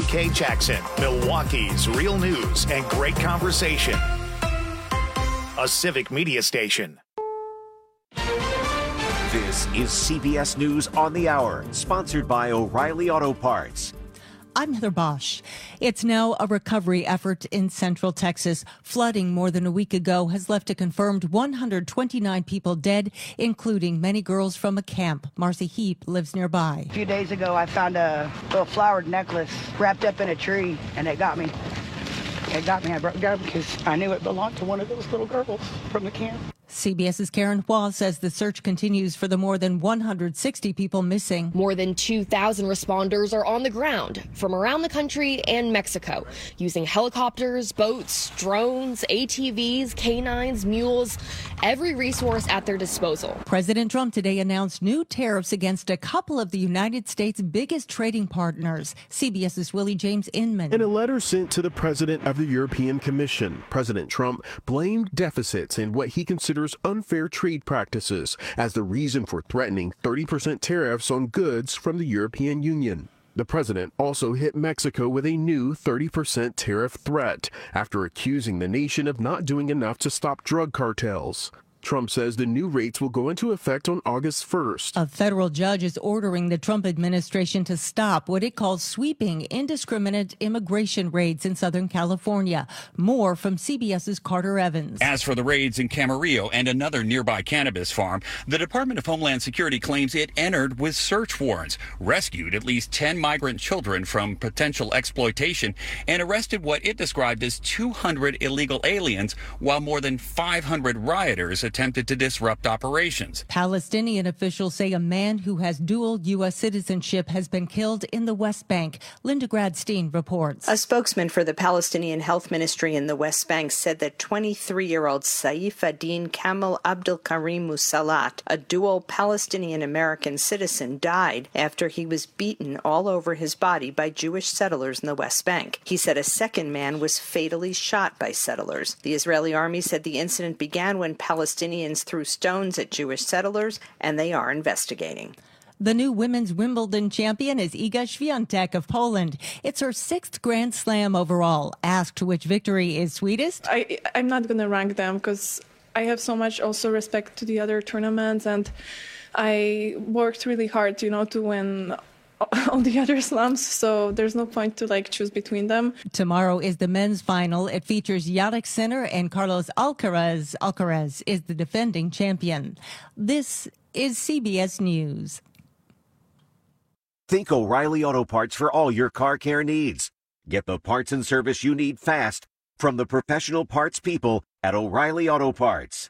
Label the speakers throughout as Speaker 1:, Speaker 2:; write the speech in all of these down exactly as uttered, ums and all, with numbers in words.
Speaker 1: K Jackson, Milwaukee's real news and great conversation. A Civic Media station.
Speaker 2: This is C B S News on the Hour, sponsored by O'Reilly Auto Parts.
Speaker 3: I'm Heather Bosch. It's now a recovery effort in Central Texas. Flooding more than a week ago has left a confirmed one hundred twenty-nine people dead, including many girls from a camp. Marcy Heap lives nearby.
Speaker 4: A few days ago, I found a little flowered necklace wrapped up in a tree, and it got me. It got me. I broke it down because I knew it belonged to one of those little girls from the camp.
Speaker 3: CBS's Karen Hua says the search continues for the more than one hundred sixty people missing.
Speaker 5: More than two thousand responders are on the ground from around the country and Mexico, using helicopters, boats, drones, A T Vs, canines, mules, every resource at their disposal.
Speaker 3: President Trump today announced new tariffs against a couple of the United States' biggest trading partners. CBS's Willie James Inman.
Speaker 6: In a letter sent to the president of the European Commission, President Trump blamed deficits and what he considered unfair trade practices as the reason for threatening thirty percent tariffs on goods from the European Union. The president also hit Mexico with a new thirty percent tariff threat after accusing the nation of not doing enough to stop drug cartels. Trump says the new rates will go into effect on August first.
Speaker 3: A federal judge is ordering the Trump administration to stop what it calls sweeping, indiscriminate immigration raids in Southern California. More from CBS's Carter Evans.
Speaker 7: As for the raids in Camarillo and another nearby cannabis farm, the Department of Homeland Security claims it entered with search warrants, rescued at least ten migrant children from potential exploitation, and arrested what it described as two hundred illegal aliens, while more than five hundred rioters attempted to disrupt operations.
Speaker 3: Palestinian officials say a man who has dual U S citizenship has been killed in the West Bank. Linda Gradstein reports.
Speaker 8: A spokesman for the Palestinian Health Ministry in the West Bank said that twenty-three-year-old Saif ad-Din Kamal Abdul Karim Musalat, a dual Palestinian-American citizen, died after he was beaten all over his body by Jewish settlers in the West Bank. He said a second man was fatally shot by settlers. The Israeli army said the incident began when Palestinians threw stones at Jewish settlers, and they are investigating.
Speaker 3: The new women's Wimbledon champion is Iga Świątek of Poland. It's her sixth Grand Slam overall. Asked which victory is sweetest?
Speaker 9: I, I'm not going to rank them because I have so much also respect to the other tournaments, and I worked really hard, you know, to win all the other slams, so there's no point to like choose between them.
Speaker 3: Tomorrow is the men's final. It features Jannik Sinner and Carlos Alcaraz. Alcaraz is the defending champion. This is C B S News.
Speaker 2: Think O'Reilly Auto Parts for all your car care needs. Get the parts and service you need fast from the professional parts people at O'Reilly Auto Parts.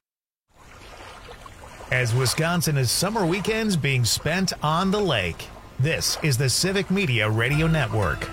Speaker 1: As Wisconsin is summer weekends being spent on the lake, this is the Civic Media Radio Network.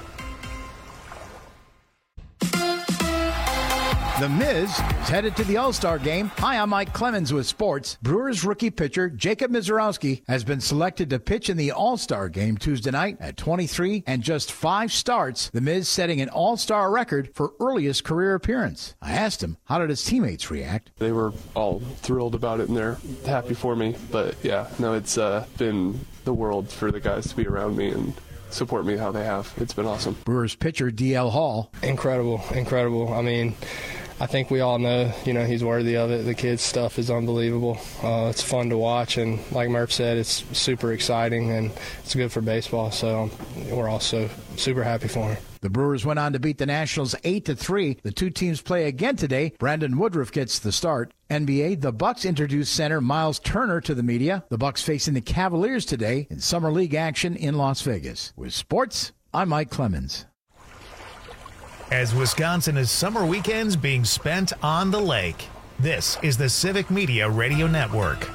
Speaker 10: The Miz is headed to the All-Star game. Hi, I'm Mike Clemens with sports. Brewers rookie pitcher Jacob Misiorowski has been selected to pitch in the All-Star game Tuesday night at twenty-three and just five starts. The Miz setting an All-Star record for earliest career appearance. I asked him, how did his teammates react?
Speaker 11: They were all thrilled about it, and they're happy for me. But, yeah, no, it's uh, been the world for the guys to be around me and support me how they have. It's been awesome.
Speaker 10: Brewers pitcher D L Hall.
Speaker 12: Incredible, incredible. I mean, I think we all know, you know, he's worthy of it. The kid's stuff is unbelievable. Uh, it's fun to watch, and like Murph said, it's super exciting, and it's good for baseball. So we're also super happy for him.
Speaker 10: The Brewers went on to beat the Nationals eight to three. The two teams play again today. Brandon Woodruff gets the start. N B A, the Bucks introduced center Miles Turner to the media. The Bucks facing the Cavaliers today in Summer League action in Las Vegas. With sports, I'm Mike Clemens.
Speaker 1: As Wisconsin is summer weekends being spent on the lake, this is the Civic Media Radio Network.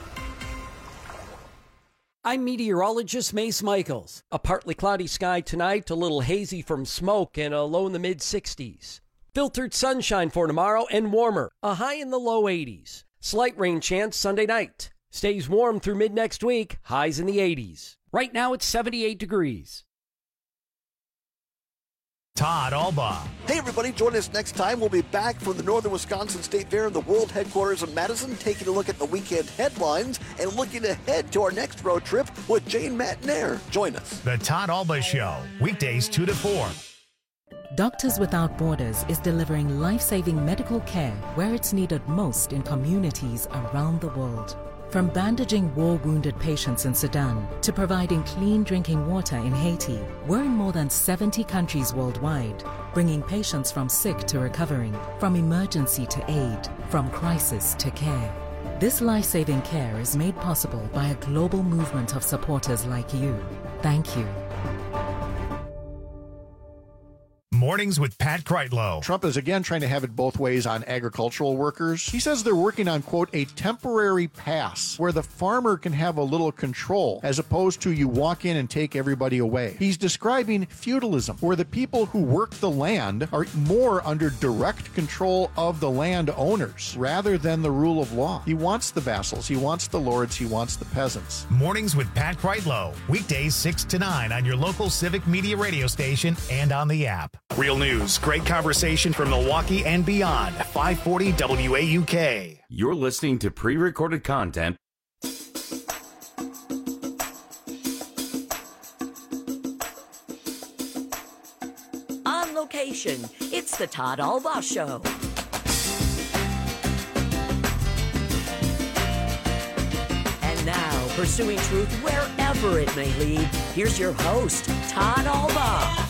Speaker 13: I'm meteorologist Mace Michaels. A partly cloudy sky tonight, a little hazy from smoke, and a low in the mid sixties. Filtered sunshine for tomorrow and warmer, a high in the low eighties. Slight rain chance Sunday night. Stays warm through mid next week, highs in the eighties. Right now it's seventy-eight degrees.
Speaker 1: Todd Albaugh.
Speaker 14: Hey, everybody, join us next time. We'll be back from the Northern Wisconsin State Fair in the world headquarters of Madison, taking a look at the weekend headlines and looking ahead to our next road trip with Jane Matt Nair. Join us.
Speaker 1: The Todd Albaugh Show, weekdays two to four.
Speaker 15: Doctors Without Borders is delivering life-saving medical care where it's needed most in communities around the world. From bandaging war-wounded patients in Sudan to providing clean drinking water in Haiti, we're in more than seventy countries worldwide, bringing patients from sick to recovering, from emergency to aid, from crisis to care. This life-saving care is made possible by a global movement of supporters like you. Thank you.
Speaker 1: Mornings with Pat Kreitlow.
Speaker 16: Trump is again trying to have it both ways on agricultural workers. He says they're working on, quote, a temporary pass where the farmer can have a little control as opposed to you walk in and take everybody away. He's describing feudalism, where the people who work the land are more under direct control of the land owners rather than the rule of law. He wants the vassals, he wants the lords, he wants the peasants.
Speaker 1: Mornings with Pat Kreitlow. Weekdays six to nine on your local Civic Media radio station and on the app. Real news, great conversation from Milwaukee and beyond. five forty W A U K.
Speaker 17: You're listening to pre-recorded content.
Speaker 18: On location, it's the Todd Albaugh Show. And now, pursuing truth wherever it may lead, here's your host, Todd Albaugh.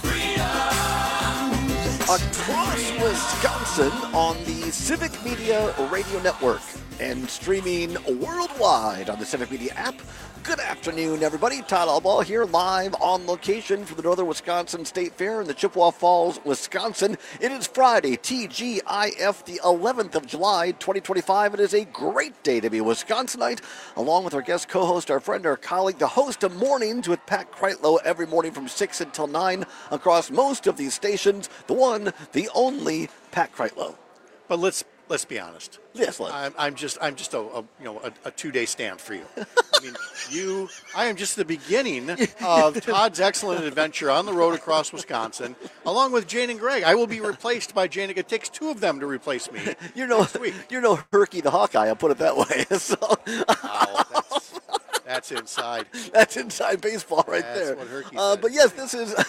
Speaker 14: Across Wisconsin on the Civic Media Radio Network and streaming worldwide on the Civic Media app. Good afternoon, everybody. Todd Albaugh here, live on location for the Northern Wisconsin State Fair in the Chippewa Falls, Wisconsin. It is Friday, T G I F, the eleventh of July, twenty twenty-five. It is a great day to be a Wisconsinite, along with our guest co-host, our friend, our colleague, the host of Mornings with Pat Kreitlow every morning from six until nine across most of these stations. The one, the only Pat Kreitlow.
Speaker 19: But let's let's be honest.
Speaker 14: Yes,
Speaker 19: I'm, I'm just I'm just a, a you know a, a two-day stand for you. I mean, you. I am just the beginning of Todd's excellent adventure on the road across Wisconsin, along with Jane and Greg. I will be replaced by Jane. It takes two of them to replace me.
Speaker 14: You're no you're no Herky the Hawkeye. I'll put it that way. So.
Speaker 19: Wow, that's, that's inside.
Speaker 14: That's inside baseball right
Speaker 19: that's
Speaker 14: there.
Speaker 19: What Herky
Speaker 14: uh,
Speaker 19: said.
Speaker 14: but yes, this is.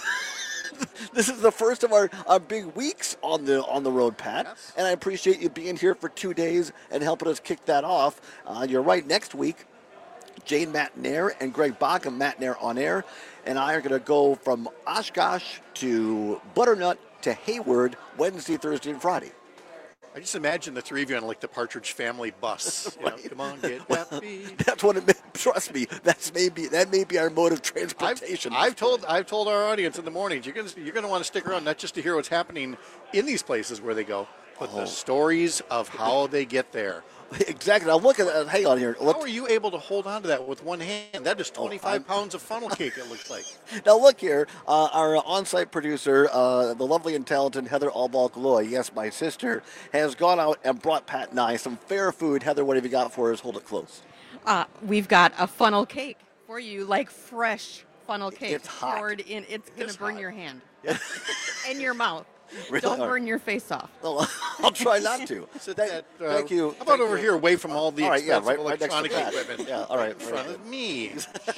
Speaker 14: This is the first of our, our big weeks on the on the road, Pat,
Speaker 19: yes.
Speaker 14: And I appreciate you being here for two days and helping us kick that off. Uh, you're right, next week, Jane Matnair and Greg Bacham, Matnair on air, and I are going to go from Oshkosh to Butternut to Hayward Wednesday, Thursday, and Friday.
Speaker 19: I just imagine the three of you on like the Partridge Family bus. You know,
Speaker 14: Right.
Speaker 19: come on, get happy.
Speaker 14: That's what it may, trust me. That's maybe that may be our mode of transportation.
Speaker 19: I've, I've told I've told our audience in the mornings you're gonna you're gonna want to stick around not just to hear what's happening in these places where they go, but
Speaker 14: Oh.
Speaker 19: the stories of how they get there.
Speaker 14: Exactly. Now look at that. Hang on here. Look.
Speaker 19: How are you able to hold on to that with one hand? That is twenty-five pounds of funnel cake. It looks like.
Speaker 14: Now look here, uh, our on-site producer, uh, the lovely and talented Heather Albaugh-Galoy, yes, my sister, has gone out and brought Pat and I some fair food. Heather, what have you got for us? Hold it close.
Speaker 20: Uh, we've got a funnel cake for you, like fresh funnel cake.
Speaker 14: It's hot.
Speaker 20: Poured in. It's going
Speaker 14: It's
Speaker 20: to burn
Speaker 14: hot.
Speaker 20: your hand and your mouth.
Speaker 14: Really?
Speaker 20: Don't
Speaker 14: All
Speaker 20: burn
Speaker 14: right.
Speaker 20: your face off.
Speaker 14: No, I'll try not to.
Speaker 19: So
Speaker 14: Thank,
Speaker 19: that, uh,
Speaker 14: thank you.
Speaker 19: How about
Speaker 14: Thank
Speaker 19: over
Speaker 14: you.
Speaker 19: here, away from all the
Speaker 14: All right, yeah,
Speaker 19: expensive
Speaker 14: right- right next to
Speaker 19: electronic
Speaker 14: Pat.
Speaker 19: equipment?
Speaker 14: Yeah, all right,
Speaker 19: in
Speaker 14: right
Speaker 19: front
Speaker 14: there.
Speaker 19: of me.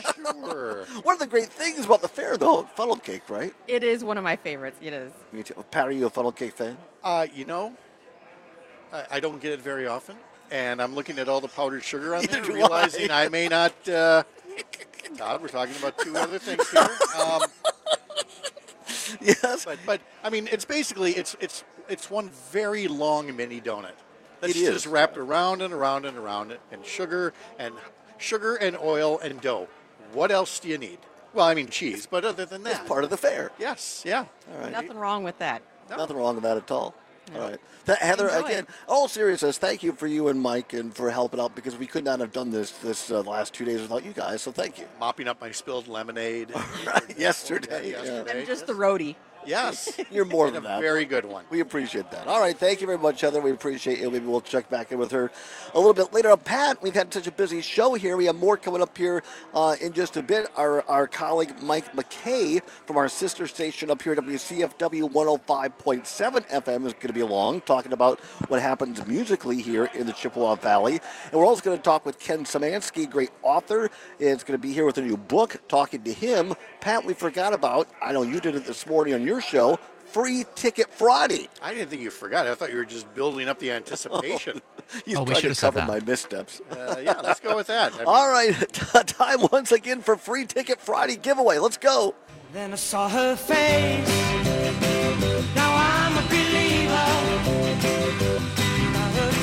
Speaker 19: Sure.
Speaker 14: One of the great things about the fair, though, funnel cake, right?
Speaker 20: It is one of my favorites. It is.
Speaker 14: Me too. Pat, are you a funnel cake fan?
Speaker 19: Uh, you know, I, I don't get it very often, and I'm looking at all the powdered sugar on there,
Speaker 14: do
Speaker 19: realizing
Speaker 14: I.
Speaker 19: I may not. Uh, God, we're talking about two other things here. Um,
Speaker 14: yes,
Speaker 19: but but I mean, it's basically it's it's it's one very long mini donut. That's
Speaker 14: It is.
Speaker 19: just wrapped around and around and around it, and sugar and sugar and oil and dough. What else do you need? Well, I mean cheese, but other than that,
Speaker 14: It's part of the fair.
Speaker 19: yes, yeah.
Speaker 14: All right.
Speaker 20: Nothing wrong with that.
Speaker 14: Nothing wrong with that at all. All right. Th- Heather,
Speaker 20: Enjoy
Speaker 14: again,
Speaker 20: it.
Speaker 14: all seriousness, thank you for you and Mike and for helping out because we could not have done this this uh, last two days without you guys, so thank you.
Speaker 19: Mopping up my spilled lemonade.
Speaker 14: Right, yesterday.
Speaker 19: Yeah,
Speaker 14: yeah.
Speaker 19: yesterday.
Speaker 20: And just the roadie.
Speaker 19: Yes.
Speaker 14: You're more
Speaker 19: And
Speaker 14: than
Speaker 19: a
Speaker 14: that.
Speaker 19: very good one.
Speaker 14: We appreciate that. All right, thank you very much, Heather. We appreciate you. Maybe we'll check back in with her a little bit later. Pat, we've had such a busy show here. We have more coming up here uh, in just a bit. Our our colleague Mike McKay from our sister station up here, W C F W one oh five point seven F M, is going to be along talking about what happens musically here in the Chippewa Valley. And we're also going to talk with Ken Szymanski, great author. Is going to be here with a new book, talking to him. Pat, we forgot about, I know you did it this morning on your show, Free Ticket Friday.
Speaker 19: I didn't think you forgot. I thought you were just building up the anticipation.
Speaker 14: He's
Speaker 21: Oh, we
Speaker 14: trying
Speaker 21: should
Speaker 14: to
Speaker 21: have said
Speaker 14: cover
Speaker 21: that.
Speaker 14: my missteps.
Speaker 19: Uh, yeah, let's go with that. I mean,
Speaker 14: All right, time once again for Free Ticket Friday giveaway. Let's go.
Speaker 22: Then I saw her face. Now I'm a believer. Not a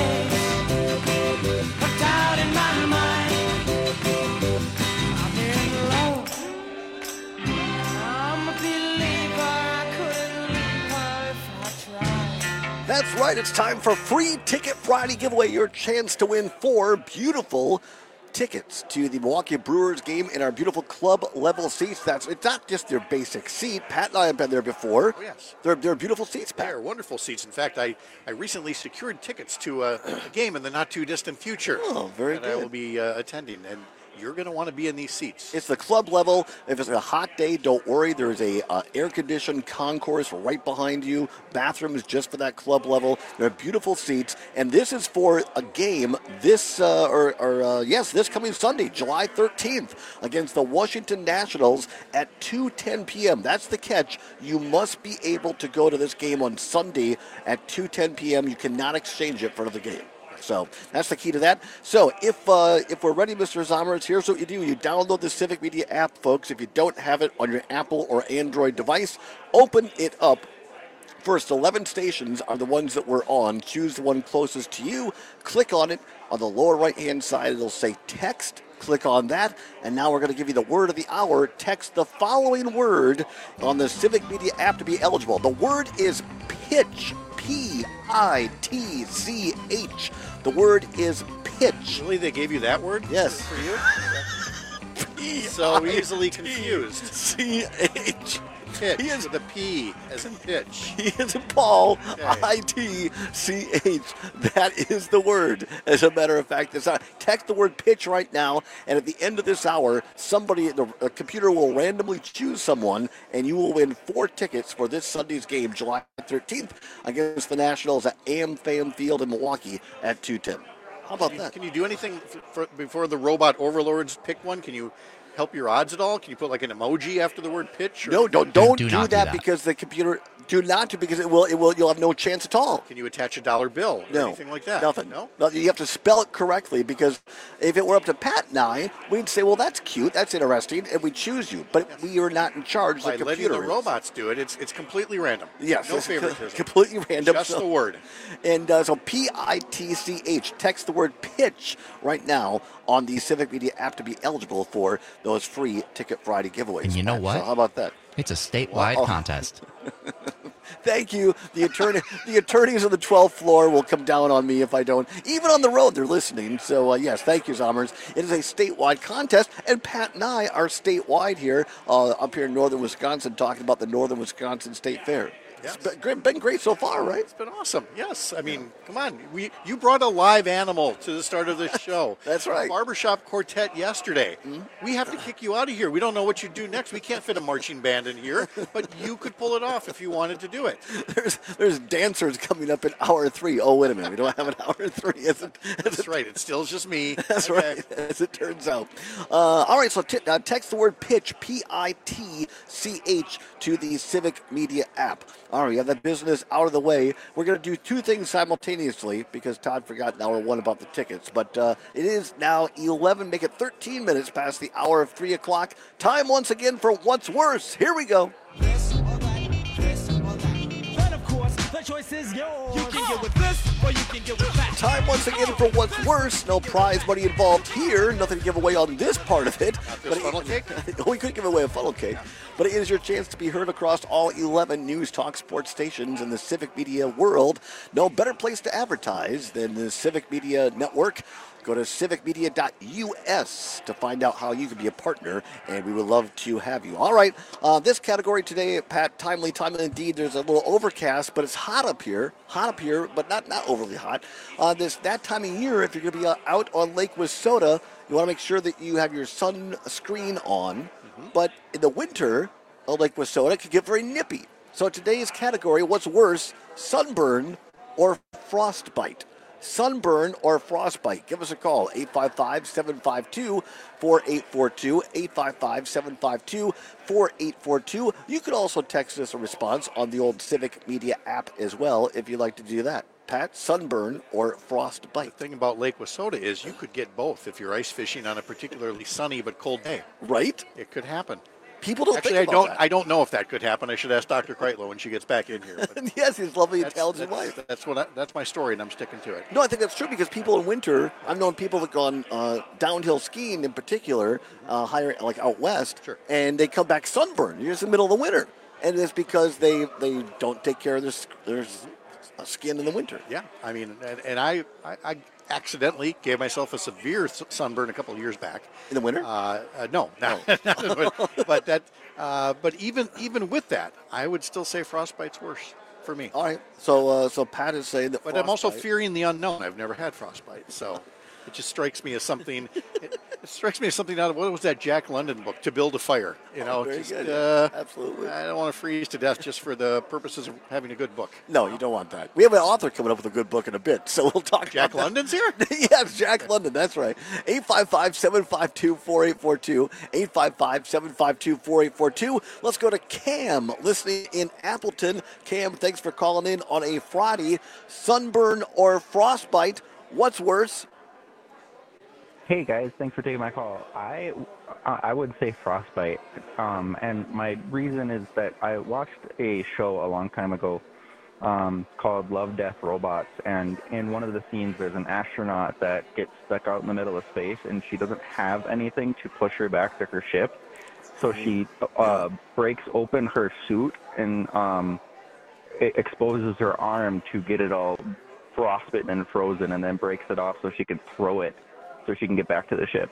Speaker 22: trace of doubt in my mind. I'm in love. I'm a believer. I couldn't leave her if I tried.
Speaker 14: That's right. It's time for Free Ticket Friday giveaway. Your chance to win four beautiful tickets to the Milwaukee Brewers game in our beautiful club level seats. That's it's not just their basic seat. Pat and I have been there before.
Speaker 19: Oh, yes.
Speaker 14: They're they're beautiful seats, Pat.
Speaker 19: They're wonderful seats. In fact, I, I recently secured tickets to a, a game in the not too distant future.
Speaker 14: Oh, very
Speaker 19: that I
Speaker 14: good.
Speaker 19: will be uh, attending, and you're going to want to be in these seats.
Speaker 14: It's the club level. If it's a hot day, don't worry. There's a uh, air-conditioned concourse right behind you. Bathrooms just for that club level. They're beautiful seats. And this is for a game this, uh, or, or uh, yes, this coming Sunday, July thirteenth, against the Washington Nationals at two ten p.m. That's the catch. You must be able to go to this game on Sunday at two ten p.m. You cannot exchange it for another game. So that's the key to that. So if uh, if we're ready, Mister Zommers, here's what you do. You download the Civic Media app, folks. If you don't have it on your Apple or Android device, open it up. First eleven stations are the ones that we're on. Choose the one closest to you. Click on it. On the lower right-hand side, it'll say text. Click on that. And now we're going to give you the word of the hour. Text the following word on the Civic Media app to be eligible. The word is pitch. P I T C H. The word is pitch.
Speaker 19: Really, they gave you that word?
Speaker 14: Yes.
Speaker 19: For you? So easily confused.
Speaker 14: C H.
Speaker 19: Pitch he is with a P as in pitch.
Speaker 14: He is Paul.
Speaker 19: Okay.
Speaker 14: I T C H. That is the word. As a matter of fact, it's not. Text the word pitch right now, and at the end of this hour, somebody, the a computer will randomly choose someone, and you will win four tickets for this Sunday's game, July thirteenth, against the Nationals at AmFam Field in Milwaukee at two ten. How about
Speaker 19: can you,
Speaker 14: that?
Speaker 19: Can you do anything for, for, before the robot overlords pick one? Can you help your odds at all? Can you put like an emoji after the word pitch? Or
Speaker 14: No, don't don't
Speaker 21: do
Speaker 14: do,
Speaker 21: not do
Speaker 14: that,
Speaker 21: that.
Speaker 14: because the computer do not do because it will it will you'll have no chance at all.
Speaker 19: Can you attach a dollar bill or
Speaker 14: No,
Speaker 19: anything like that?
Speaker 14: Nothing.
Speaker 19: No.
Speaker 14: No, you have to spell it correctly, because if it were up to Pat and I, we'd say, well, that's cute, that's interesting, and we choose you. But
Speaker 19: Yes.
Speaker 14: we are not in charge.
Speaker 19: By
Speaker 14: The
Speaker 19: letting
Speaker 14: computer
Speaker 19: the
Speaker 14: is.
Speaker 19: robots do it, it's it's completely random.
Speaker 14: Yes,
Speaker 19: No
Speaker 14: it's
Speaker 19: favoritism.
Speaker 14: completely random.
Speaker 19: Just
Speaker 14: so-
Speaker 19: the word.
Speaker 14: And uh, so P I T C H. Text the word pitch right now on the Civic Media app to be eligible for those free Ticket Friday giveaways.
Speaker 21: And you know
Speaker 14: Pat.
Speaker 21: what?
Speaker 14: So how about that?
Speaker 21: It's a statewide
Speaker 14: Wow.
Speaker 21: contest.
Speaker 14: Thank you. The attorney, the attorneys on the twelfth floor will come down on me if I don't. Even on the road, they're listening. So uh, yes, thank you, Zommers. It is a statewide contest, and Pat and I are statewide here, uh, up here in northern Wisconsin, talking about the Northern Wisconsin State Fair.
Speaker 19: Yes.
Speaker 14: It's been great, been great so far, right?
Speaker 19: It's been awesome. Yes. I mean, come on. We you brought a live animal to the start of this show.
Speaker 14: That's right.
Speaker 19: Barbershop Quartet yesterday. We have to kick you out of here. We don't know what you do next. We can't fit a marching band in here, but you could pull it off if you wanted to do it.
Speaker 14: There's there's dancers coming up in hour three. Oh, wait a minute. We don't have an hour three. Is it, is
Speaker 19: That's
Speaker 14: it,
Speaker 19: right. It's still just me.
Speaker 14: That's
Speaker 19: Okay.
Speaker 14: right, as it turns out. Uh, all right, so t- uh, text the word pitch, P I T C H, to the Civic Media app. All right, we have that business out of the way. We're going to do two things simultaneously because Todd forgot in hour one about the tickets. But uh, it is now eleven, make it thirteen minutes past the hour of three o'clock. Time once again for What's Worse. Here we go.
Speaker 22: choice is yours. You can get with this or you can get with that.
Speaker 14: Time once again for What's Worse. No prize money involved here. Nothing to give away on this part of it.
Speaker 19: Not this funnel cake?
Speaker 14: We could give away a funnel cake. But it is your chance to be heard across all eleven News Talk sports stations in the Civic Media world. No better place to advertise than the Civic Media Network. Go to civic media dot U S to find out how you can be a partner, and we would love to have you. All right, uh, this category today, Pat, timely, timely indeed. There's a little overcast, but it's hot up here. Hot up here, but not, not overly hot. Uh, this that time of year, if you're going to be uh, out on Lake Wissota, you want to make sure that you have your sunscreen on. Mm-hmm. But in the winter, on Lake Wissota, it can get very nippy. So today's category, what's worse, sunburn or frostbite? sunburn or frostbite? Give us a call, eight five five, seven five two, four eight four two, eight five five, seven five two, four eight four two. You could also text us a response on the old Civic Media app as well if you'd like to do that. Pat, sunburn or frostbite?
Speaker 19: The thing about Lake Wissota is you could get both if you're ice fishing on a particularly sunny but cold day.
Speaker 14: Right?
Speaker 19: It could happen.
Speaker 14: People don't
Speaker 19: Actually,
Speaker 14: think
Speaker 19: I
Speaker 14: about
Speaker 19: don't.
Speaker 14: that.
Speaker 19: I don't know if that could happen. I should ask Doctor Kreitlow when she gets back in here. But
Speaker 14: yes, his lovely,
Speaker 19: that's,
Speaker 14: intelligent
Speaker 19: that's,
Speaker 14: wife.
Speaker 19: That's what. I, that's my story, and I'm sticking to it.
Speaker 14: No, I think that's true because people in winter, I've known people that go on uh, downhill skiing in particular, uh, higher like out west,
Speaker 19: Sure.
Speaker 14: and they come back sunburned. You're just in the middle of the winter, and it's because they, they don't take care of their their skin in the winter.
Speaker 19: Yeah, I mean, and, and I, I, I accidentally gave myself a severe sunburn a couple of years back.
Speaker 14: In the winter?
Speaker 19: Uh, uh, no, no, but that. Uh, but even even with that, I would still say frostbite's worse for me.
Speaker 14: All right. So uh, so Pat is saying that.
Speaker 19: But
Speaker 14: frostbite,
Speaker 19: I'm also fearing the unknown. I've never had frostbite, so it just strikes me as something. It, it strikes me as something out of what was that Jack London book, To Build a Fire? You know,
Speaker 14: Oh, very
Speaker 19: just,
Speaker 14: good.
Speaker 19: Uh,
Speaker 14: Absolutely.
Speaker 19: I don't want to freeze to death just for the purposes of having a good book.
Speaker 14: No, you don't want that. We have an author coming up with a good book in a bit, so we'll talk
Speaker 19: Jack
Speaker 14: about
Speaker 19: London's here?
Speaker 14: that. Yes, Jack London, that's right. eight five five, seven five two, four eight four two, eight five five, seven five two, four eight four two. Let's go to Cam, listening in Appleton. Cam, thanks for calling in on a Friday. Sunburn or frostbite, what's worse?
Speaker 4: Hey guys, thanks for taking my call. I I would say frostbite, um, and my reason is that I watched a show a long time ago um, called Love, Death, Robots, and in one of the scenes there's an astronaut that gets stuck out in the middle of space, and she doesn't have anything to push her back to her ship, so she uh, breaks open her suit and um, it exposes her arm to get it all frostbitten and frozen, and then breaks it off so she can throw it so she can get back to the ship.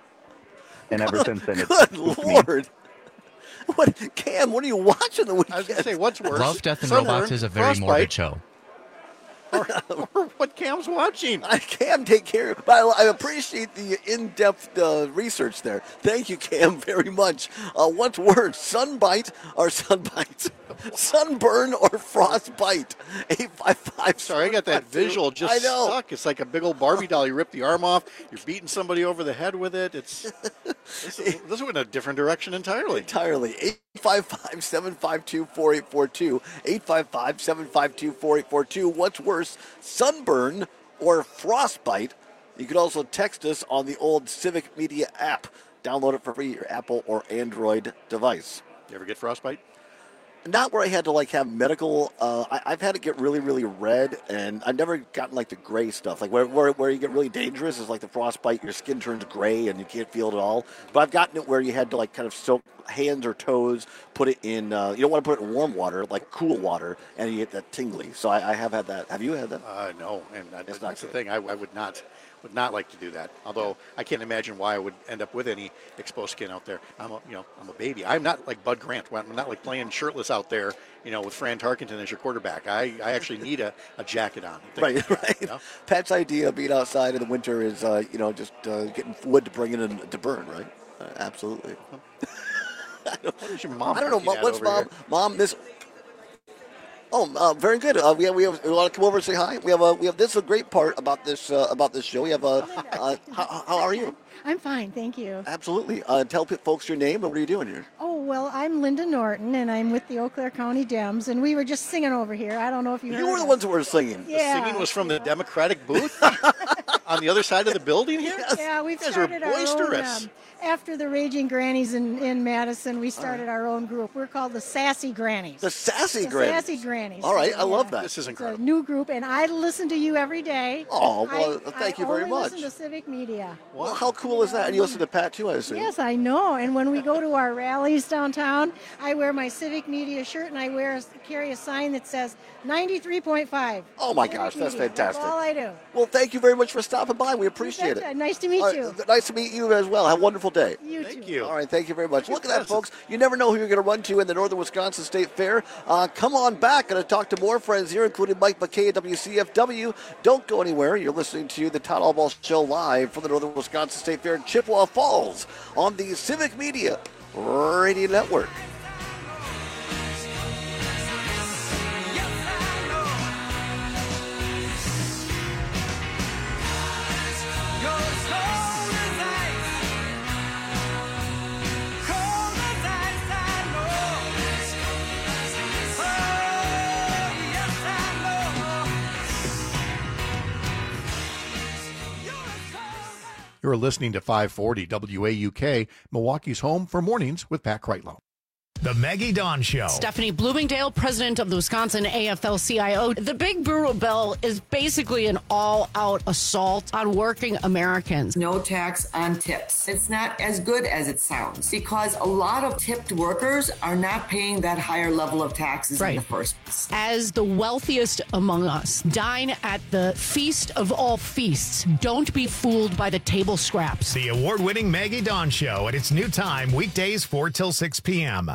Speaker 4: And ever since then, it's
Speaker 14: Good
Speaker 4: spooked me.
Speaker 14: Lord. What, Cam, what are you watching the weekend?
Speaker 19: I was going to say, what's worse?
Speaker 21: Love, Death, and
Speaker 19: Sunburn,
Speaker 21: Robots is a very
Speaker 19: frostbite,
Speaker 21: morbid show.
Speaker 19: Or, or what Cam's watching.
Speaker 14: I can take care of it. But I, I appreciate the in-depth uh, research there. Thank you, Cam, very much. Uh, what's worse, sunbite or sunbite? Sunburn or frostbite? eight five five.
Speaker 19: Sorry, I got that visual just
Speaker 14: I know.
Speaker 19: stuck. It's like a big old Barbie doll. You rip the arm off. You're beating somebody over the head with it. It's this, is, this went in a different direction entirely.
Speaker 14: Entirely. eight five five, seven five two, four eight four two. eight five five, seven five two, four eight four two. What's worse, sunburn or frostbite? You can also text us on the old Civic Media app. Download it for free, your Apple or Android device.
Speaker 19: You ever get frostbite?
Speaker 14: Not where I had to like have medical. Uh, I, I've had it get really, really red, and I've never gotten like the gray stuff. Like where, where where you get really dangerous is like the frostbite. Your skin turns gray and you can't feel it at all. But I've gotten it where you had to like kind of soak hands or toes, put it in. Uh, you don't want to put it in warm water, like cool water, and you get that tingly. So I, I have had that. Have you had that?
Speaker 19: Uh, no, and that,
Speaker 14: It's
Speaker 19: that's
Speaker 14: not
Speaker 19: the
Speaker 14: good.
Speaker 19: thing. I, I would not would not like to do that. Although I can't imagine why I would end up with any exposed skin out there. I'm a, you know, I'm a baby. I'm not like Bud Grant. I'm not like playing shirtless out there, you know, with Fran Tarkenton as your quarterback. I, I actually need a, a jacket on.
Speaker 14: Right, right.
Speaker 19: You know?
Speaker 14: Pat's idea of being outside in the winter is, uh, you know, just uh, getting wood to bring it in to burn, right? Uh, absolutely.
Speaker 19: What is your mom?
Speaker 14: I don't know.
Speaker 19: looking at
Speaker 14: What's
Speaker 19: over
Speaker 14: mom?
Speaker 19: here?
Speaker 14: Mom, this. Oh, uh, very good. Uh, we have, we have. We want to come over and say hi. We have a. We have. This is a great part about this. Uh, about this show. We have a. Uh, how, how are you?
Speaker 23: I'm fine, thank you.
Speaker 14: Absolutely. Uh, tell p- folks your name and what are you doing here?
Speaker 23: Oh, well, I'm Linda Norton, and I'm with the Eau Claire County Dems, and we were just singing over here. I don't know if you heard
Speaker 14: You were the
Speaker 23: us.
Speaker 14: ones who were singing.
Speaker 23: Yeah.
Speaker 19: The singing was from the Democratic booth on the other side of the building here.
Speaker 23: Yeah, we've
Speaker 19: You guys are
Speaker 23: started our own,
Speaker 19: boisterous.
Speaker 23: um, after the Raging Grannies in, in Madison, we started our own group. We're called the Sassy Grannies.
Speaker 14: The Sassy
Speaker 23: The
Speaker 14: Grannies.
Speaker 23: Sassy Grannies.
Speaker 14: All right, I love
Speaker 23: Yeah.
Speaker 14: that.
Speaker 19: This is
Speaker 23: It's
Speaker 19: incredible.
Speaker 23: a new group, and I listen to you every day.
Speaker 14: Oh, well,
Speaker 23: I,
Speaker 14: thank
Speaker 23: I
Speaker 14: you very
Speaker 23: only
Speaker 14: much.
Speaker 23: listen to Civic Media.
Speaker 14: Well, how cool is that? And you listen to Pat too, I assume.
Speaker 23: Yes, I know. And when we go to our rallies downtown, I wear my Civic Media shirt and I wear a, carry a sign that says ninety-three point five.
Speaker 14: Oh my
Speaker 23: Civic
Speaker 14: gosh, that's
Speaker 23: Media.
Speaker 14: fantastic.
Speaker 23: That's all I do.
Speaker 14: Well, thank you very much for stopping by. We appreciate
Speaker 23: betcha.
Speaker 14: it.
Speaker 23: Nice to meet
Speaker 14: All
Speaker 23: you.
Speaker 14: Nice to meet you as well. Have a wonderful day.
Speaker 23: You
Speaker 19: Thank
Speaker 23: too.
Speaker 19: you.
Speaker 14: All right, thank you very much. Look at that, folks. You never know who you're going to run to in the Northern Wisconsin State Fair. Uh, come on back. Going to talk to more friends here, including Mike McKay at W C F W. Don't go anywhere. You're listening to the Todd Allball Show live from the Northern Wisconsin State Fair in Chippewa Falls on the Civic Media Radio Network.
Speaker 16: You're listening to five forty W A U K, Milwaukee's home for mornings with Pat Kreitlow.
Speaker 1: The Maggie Dawn Show.
Speaker 5: Stephanie Bloomingdale, president of the Wisconsin A F L C I O. The Big Brutal Bill is basically an all-out assault on working Americans.
Speaker 6: No tax on tips. It's not as good as it sounds because a lot of tipped workers are not paying that higher level of taxes
Speaker 5: Right.
Speaker 6: in the first place.
Speaker 5: As the wealthiest among us, dine at the feast of all feasts. Don't be fooled by the table scraps.
Speaker 1: The award-winning Maggie Dawn Show at its new time, weekdays four till six p.m.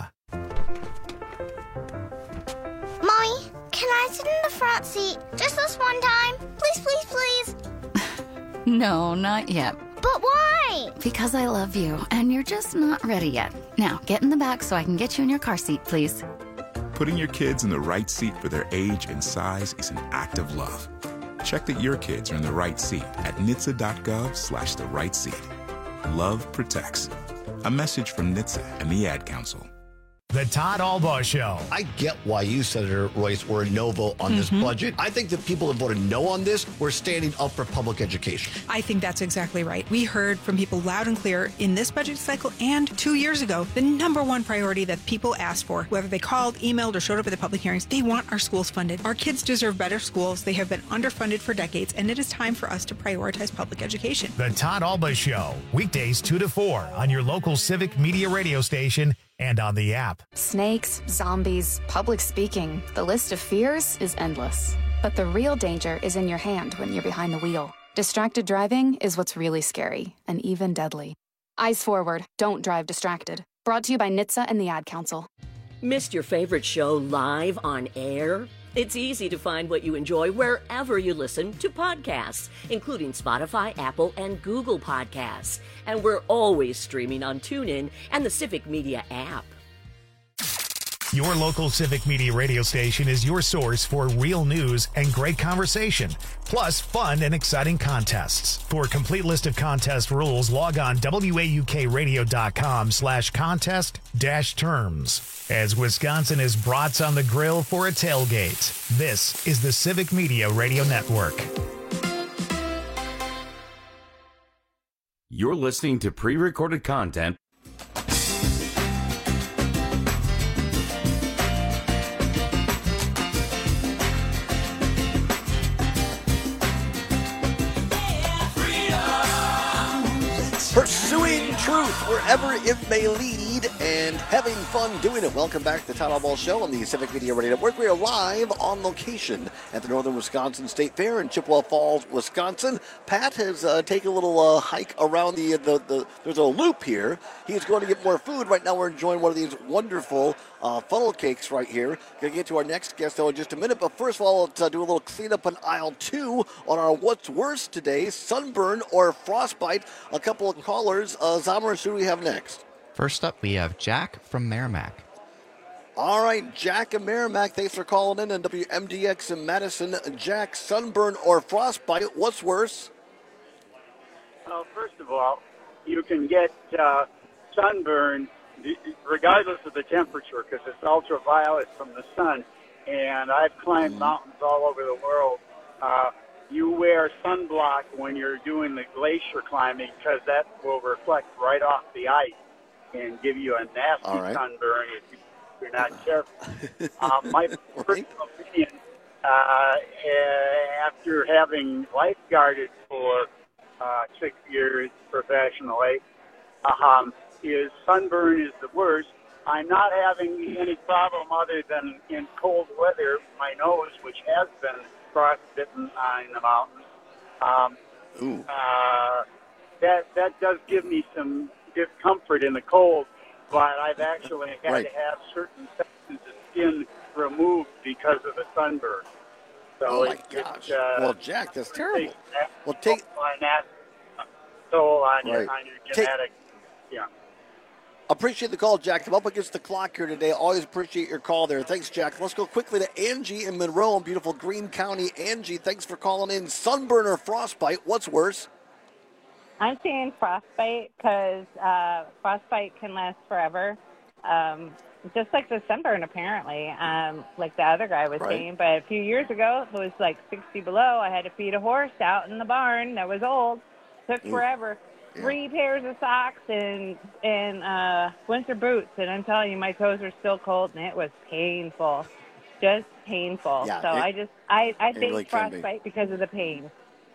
Speaker 21: Mommy, can I sit in the front seat just this one time? Please, please, please.
Speaker 24: No, not yet.
Speaker 21: But why?
Speaker 24: Because I love you, and you're just not ready yet. Now, get in the back so I can get you in your car seat, please.
Speaker 25: Putting your kids in the right seat for their age and size is an act of love. Check that your kids are in the right seat at N H T S A dot gov slash the right seat. Love protects. A message from N H T S A and the Ad Council.
Speaker 1: The Todd Albaugh Show.
Speaker 26: I get why you, Senator Royce, were a no vote on this
Speaker 27: Mhm.
Speaker 26: budget. I think the people that voted no on this were standing up for public education.
Speaker 27: I think that's exactly right. We heard from people loud and clear in this budget cycle and two years ago, the number one priority that people asked for, whether they called, emailed, or showed up at the public hearings, they want our schools funded. Our kids deserve better schools. They have been underfunded for decades, and it is time for us to prioritize public education.
Speaker 1: The Todd Albaugh Show, weekdays two to four on your local Civic Media radio station and on the app.
Speaker 28: Snakes, zombies, public speaking. The list of fears is endless. But the real danger is in your hand when you're behind the wheel. Distracted driving is what's really scary and even deadly. Eyes forward. Don't drive distracted. Brought to you by N H T S A and the Ad Council.
Speaker 18: Missed your favorite show live on air? It's easy to find what you enjoy wherever you listen to podcasts, including Spotify, Apple, and Google Podcasts. And we're always streaming on TuneIn and the Civic Media app.
Speaker 1: Your local Civic Media radio station is your source for real news and great conversation, plus fun and exciting contests. For a complete list of contest rules, log on W A U K radio dot com slash contest dash terms. As Wisconsin is brats on the grill for a tailgate, this is the Civic Media Radio Network.
Speaker 17: You're listening to pre-recorded content.
Speaker 14: Pursuing truth wherever it may lead and having fun doing it. Welcome back to the Todd Albaugh Show on the Civic Media Radio Network. We are live on location at the Northern Wisconsin State Fair in Chippewa Falls, Wisconsin. Pat has uh, taken a little uh, hike around the, the, the, there's a loop here. He's going to get more food. Right now we're enjoying one of these wonderful uh, funnel cakes right here. Going to get to our next guest, though, in just a minute. But first of all, let's uh, do a little cleanup on aisle two on our What's Worse today, sunburn or frostbite. A couple of callers. Uh, Zamers, who do we have next?
Speaker 29: First up, we have Jack from Merrimack.
Speaker 14: All right, Jack and Merrimack, thanks for calling in on W M D X in Madison. Jack, sunburn or frostbite, what's worse?
Speaker 30: Well, first of all, you can get uh, sunburn regardless of the temperature because it's ultraviolet from the sun. And I've climbed mountains all over the world. Uh, you wear sunblock when you're doing the glacier climbing because that will reflect right off the ice and give you a nasty
Speaker 14: right.
Speaker 30: sunburn if you're not careful. uh, my personal opinion, uh, after having lifeguarded for uh, six years professionally, um, is sunburn is the worst. I'm not having any problem other than in cold weather, my nose, which has been frostbitten uh, in the mountains. Um,
Speaker 14: Ooh.
Speaker 30: Uh, that that does give me some discomfort in the cold, but I've actually had
Speaker 14: Right.
Speaker 30: to have certain sections of skin removed because of the sunburn. So
Speaker 14: Oh, my
Speaker 30: it,
Speaker 14: gosh.
Speaker 30: It, uh,
Speaker 14: Well, Jack, that's terrible.
Speaker 30: takes that
Speaker 14: Well, take-
Speaker 30: toll on that toll on your
Speaker 14: Right.
Speaker 30: on your
Speaker 14: Take-
Speaker 30: genetic. Yeah.
Speaker 14: Appreciate the call, Jack. I'm up against the clock here today. Always appreciate your call there. Thanks, Jack. Let's go quickly to Angie in Monroe in beautiful Greene County. Angie, thanks for calling in. Sunburn or frostbite, what's worse?
Speaker 31: I'm saying frostbite because uh, frostbite can last forever, um, just like the sunburn apparently, um, like the other guy was
Speaker 14: Right.
Speaker 31: saying. But a few years ago, it was like sixty below. I had to feed a horse out in the barn that was old. Took
Speaker 14: Ooh.
Speaker 31: forever. three pairs of socks and and uh, winter boots, and I'm telling you, my toes are still cold, and it was painful, just painful.
Speaker 14: Yeah,
Speaker 31: so
Speaker 14: it-
Speaker 31: I just I I
Speaker 14: it
Speaker 31: think
Speaker 14: really can be.
Speaker 31: frostbite because of the pain.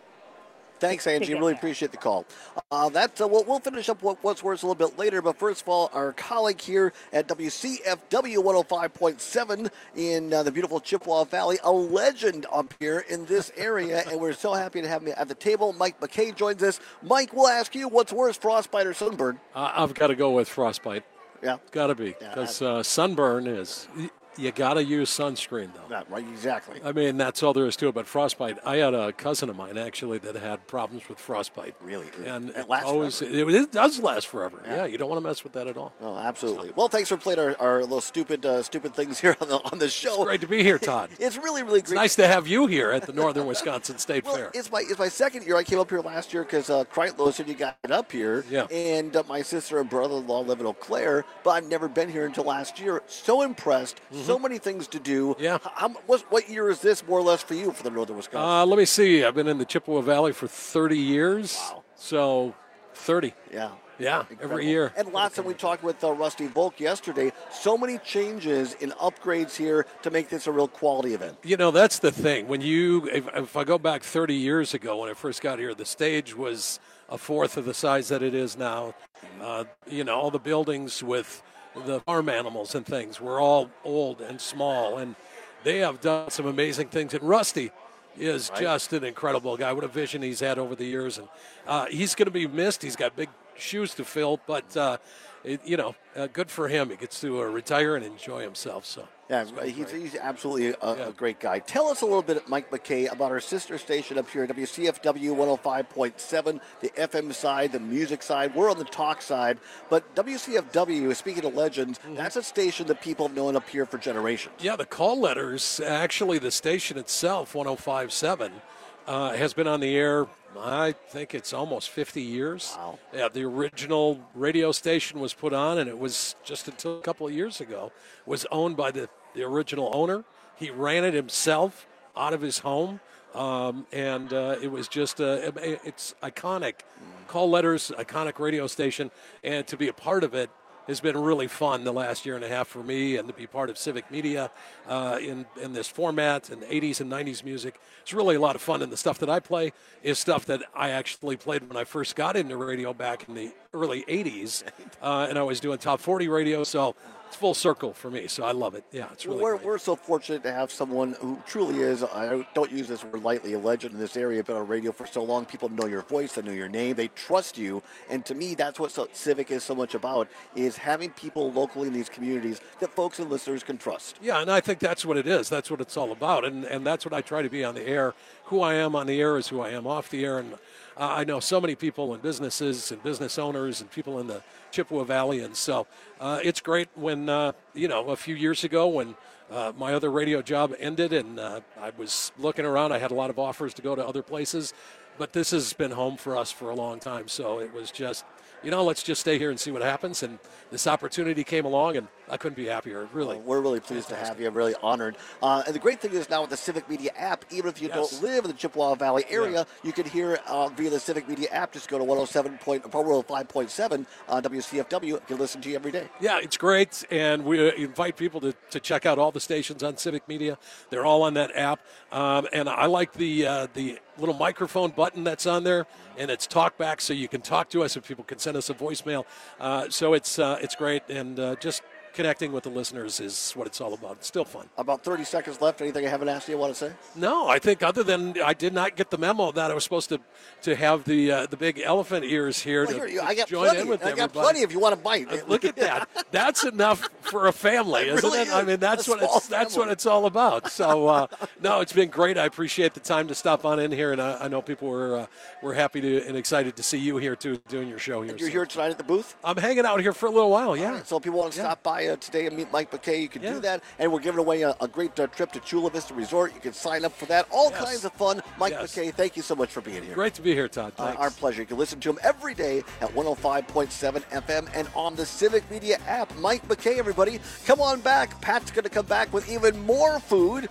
Speaker 14: Thanks,
Speaker 31: to
Speaker 14: Angie.
Speaker 31: get
Speaker 14: Really
Speaker 31: there.
Speaker 14: appreciate the call. Uh, that's uh, we'll, we'll finish up what, what's worse a little bit later. But first of all, our colleague here at W C F W one oh five point seven in uh, the beautiful Chippewa Valley, a legend up here in this area, and we're so happy to have him at the table. Mike McKay joins us. Mike, we'll ask you, what's worse, frostbite or sunburn?
Speaker 2: Uh, I've got to go with frostbite.
Speaker 14: Yeah,
Speaker 2: got to be because uh, sunburn is. You got to use sunscreen, though.
Speaker 14: Not right, exactly.
Speaker 2: I mean, that's all there is to it. But frostbite, I had a cousin of mine, actually, that had problems with frostbite.
Speaker 14: Really?
Speaker 2: And
Speaker 14: It lasts
Speaker 2: always,
Speaker 14: forever.
Speaker 2: it, it does last forever.
Speaker 14: Yeah.
Speaker 2: Yeah. You don't want to mess with that at all.
Speaker 14: Oh, absolutely. Well, thanks for playing our, our little stupid uh, stupid things here on the, on the show.
Speaker 2: It's great to be here, Todd.
Speaker 14: It's really, really
Speaker 2: It's
Speaker 14: great.
Speaker 2: nice to have you here at the Northern Wisconsin State
Speaker 14: Well,
Speaker 2: Fair.
Speaker 14: it's my it's my second year. I came up here last year because uh, Kreitlow said you got it up here.
Speaker 2: Yeah.
Speaker 14: And uh, my sister and brother-in-law live in Eau Claire, but I've never been here until last year. So impressed. So many things to do.
Speaker 2: Yeah.
Speaker 14: How, what, what year is this more or less for you for the Northern Wisconsin?
Speaker 2: Uh, let me see. I've been in the Chippewa Valley for thirty years.
Speaker 14: Wow.
Speaker 2: So thirty.
Speaker 14: Yeah.
Speaker 2: Yeah,
Speaker 14: Incredible.
Speaker 2: every year.
Speaker 14: And last time we talked with uh, Rusty Volk yesterday, so many changes and upgrades here to make this a real quality event.
Speaker 2: You know, that's the thing. When you, if, if I go back thirty years ago when I first got here, the stage was a fourth of the size that it is now. Uh, you know, all the buildings with the farm animals and things were all old and small, and they have done some amazing things. And Rusty is
Speaker 14: Right.
Speaker 2: just an incredible guy. What a vision he's had over the years. And uh, he's going to be missed. He's got big shoes to fill, but, uh, it, you know, uh, good for him. He gets to uh, retire and enjoy himself. So.
Speaker 14: Yeah, he's, he's absolutely a, a great guy. Tell us a little bit, Mike McKay, about our sister station up here at W C F W one oh five point seven, the F M side, the music side. We're on the talk side. But W C F W, speaking of legends, that's a station that people have known up here for generations.
Speaker 2: Yeah, the call letters, actually the station itself, one oh five point seven, uh, has been on the air, I think it's almost fifty years.
Speaker 14: Wow.
Speaker 2: Yeah, the original radio station was put on, and it was just until a couple of years ago, was owned by the, the original owner. He ran it himself out of his home, um, and uh, it was just, uh, it's iconic. Call letters, iconic radio station, and to be a part of it has been really fun the last year and a half for me, and to be part of Civic Media uh, in, in this format and eighties and nineties music. It's really a lot of fun, and the stuff that I play is stuff that I actually played when I first got into radio back in the early eighties, uh, and I was doing top forty radio, so it's full circle for me, so I love it. Yeah, it's really
Speaker 14: we're,
Speaker 2: great.
Speaker 14: we're so fortunate to have someone who truly is, I don't use this word lightly, a legend in this area, been on radio for so long. People know your voice, they know your name, they trust you. And to me, that's what so, Civic is so much about, is having people locally in these communities that folks and listeners can trust.
Speaker 2: Yeah, and I think that's what it is. That's what it's all about, and and that's what I try to be on the air. Who I am on the air is who I am off the air, and uh, I know so many people and businesses and business owners and people in the Chippewa Valley, and so uh, it's great when, uh, you know, a few years ago when uh, my other radio job ended and uh, I was looking around, I had a lot of offers to go to other places, but this has been home for us for a long time, so it was just, you know, let's just stay here and see what happens, and this opportunity came along, and I couldn't be happier, really.
Speaker 14: Well, we're really pleased to have you. I'm really honored. Uh, and the great thing is now with the Civic Media app, even if you
Speaker 2: Yes.
Speaker 14: don't live in the Chippewa Valley area,
Speaker 2: Yeah.
Speaker 14: you can hear uh, via the Civic Media app. Just go to one oh seven point, one oh five point seven uh, W C F W. You can listen to you every day.
Speaker 2: Yeah, it's great, and we uh, invite people to, to check out all the stations on Civic Media. They're all on that app, um, and I like the uh, the little microphone button that's on there, and it's talkback, so you can talk to us, and people can send us a voicemail. Uh, so it's uh, it's great, and uh, just connecting with the listeners is what it's all about. It's still fun.
Speaker 14: About thirty seconds left. Anything I haven't asked you want to say?
Speaker 2: No, I think other than I did not get the memo that I was supposed to to have the uh, the big elephant ears here
Speaker 14: Well,
Speaker 2: to,
Speaker 14: here, you-
Speaker 2: to
Speaker 14: I got
Speaker 2: join
Speaker 14: plenty.
Speaker 2: in with
Speaker 14: I got
Speaker 2: everybody.
Speaker 14: plenty if you want to bite.
Speaker 2: Uh, Look at that. That's enough for a family,
Speaker 14: It
Speaker 2: isn't
Speaker 14: really
Speaker 2: it? I
Speaker 14: is.
Speaker 2: mean, that's
Speaker 14: A
Speaker 2: what
Speaker 14: small
Speaker 2: it's that's
Speaker 14: family.
Speaker 2: what it's all about. So, uh, no, it's been great. I appreciate the time to stop on in here, and I, I know people were uh, were happy to and excited to see you here too, doing your show here.
Speaker 14: And you're
Speaker 2: So
Speaker 14: here tonight at the booth?
Speaker 2: I'm hanging out here for a little while. Yeah.
Speaker 14: All right, so if people want to
Speaker 2: Yeah.
Speaker 14: stop by uh, today and meet Mike McKay, you can
Speaker 2: Yeah.
Speaker 14: do that. And we're giving away a, a great uh, trip to Chula Vista Resort. You can sign up for that. All
Speaker 2: Yes.
Speaker 14: kinds of fun. Mike
Speaker 2: Yes.
Speaker 14: McKay, thank you so much for being here.
Speaker 2: Great to be here, Todd.
Speaker 14: Uh,
Speaker 2: Thanks.
Speaker 14: our pleasure. You can listen to him every day at one oh five point seven F M and on the Civic Media app. Mike McKay, everybody. Come on back. Pat's going to come back with even more food.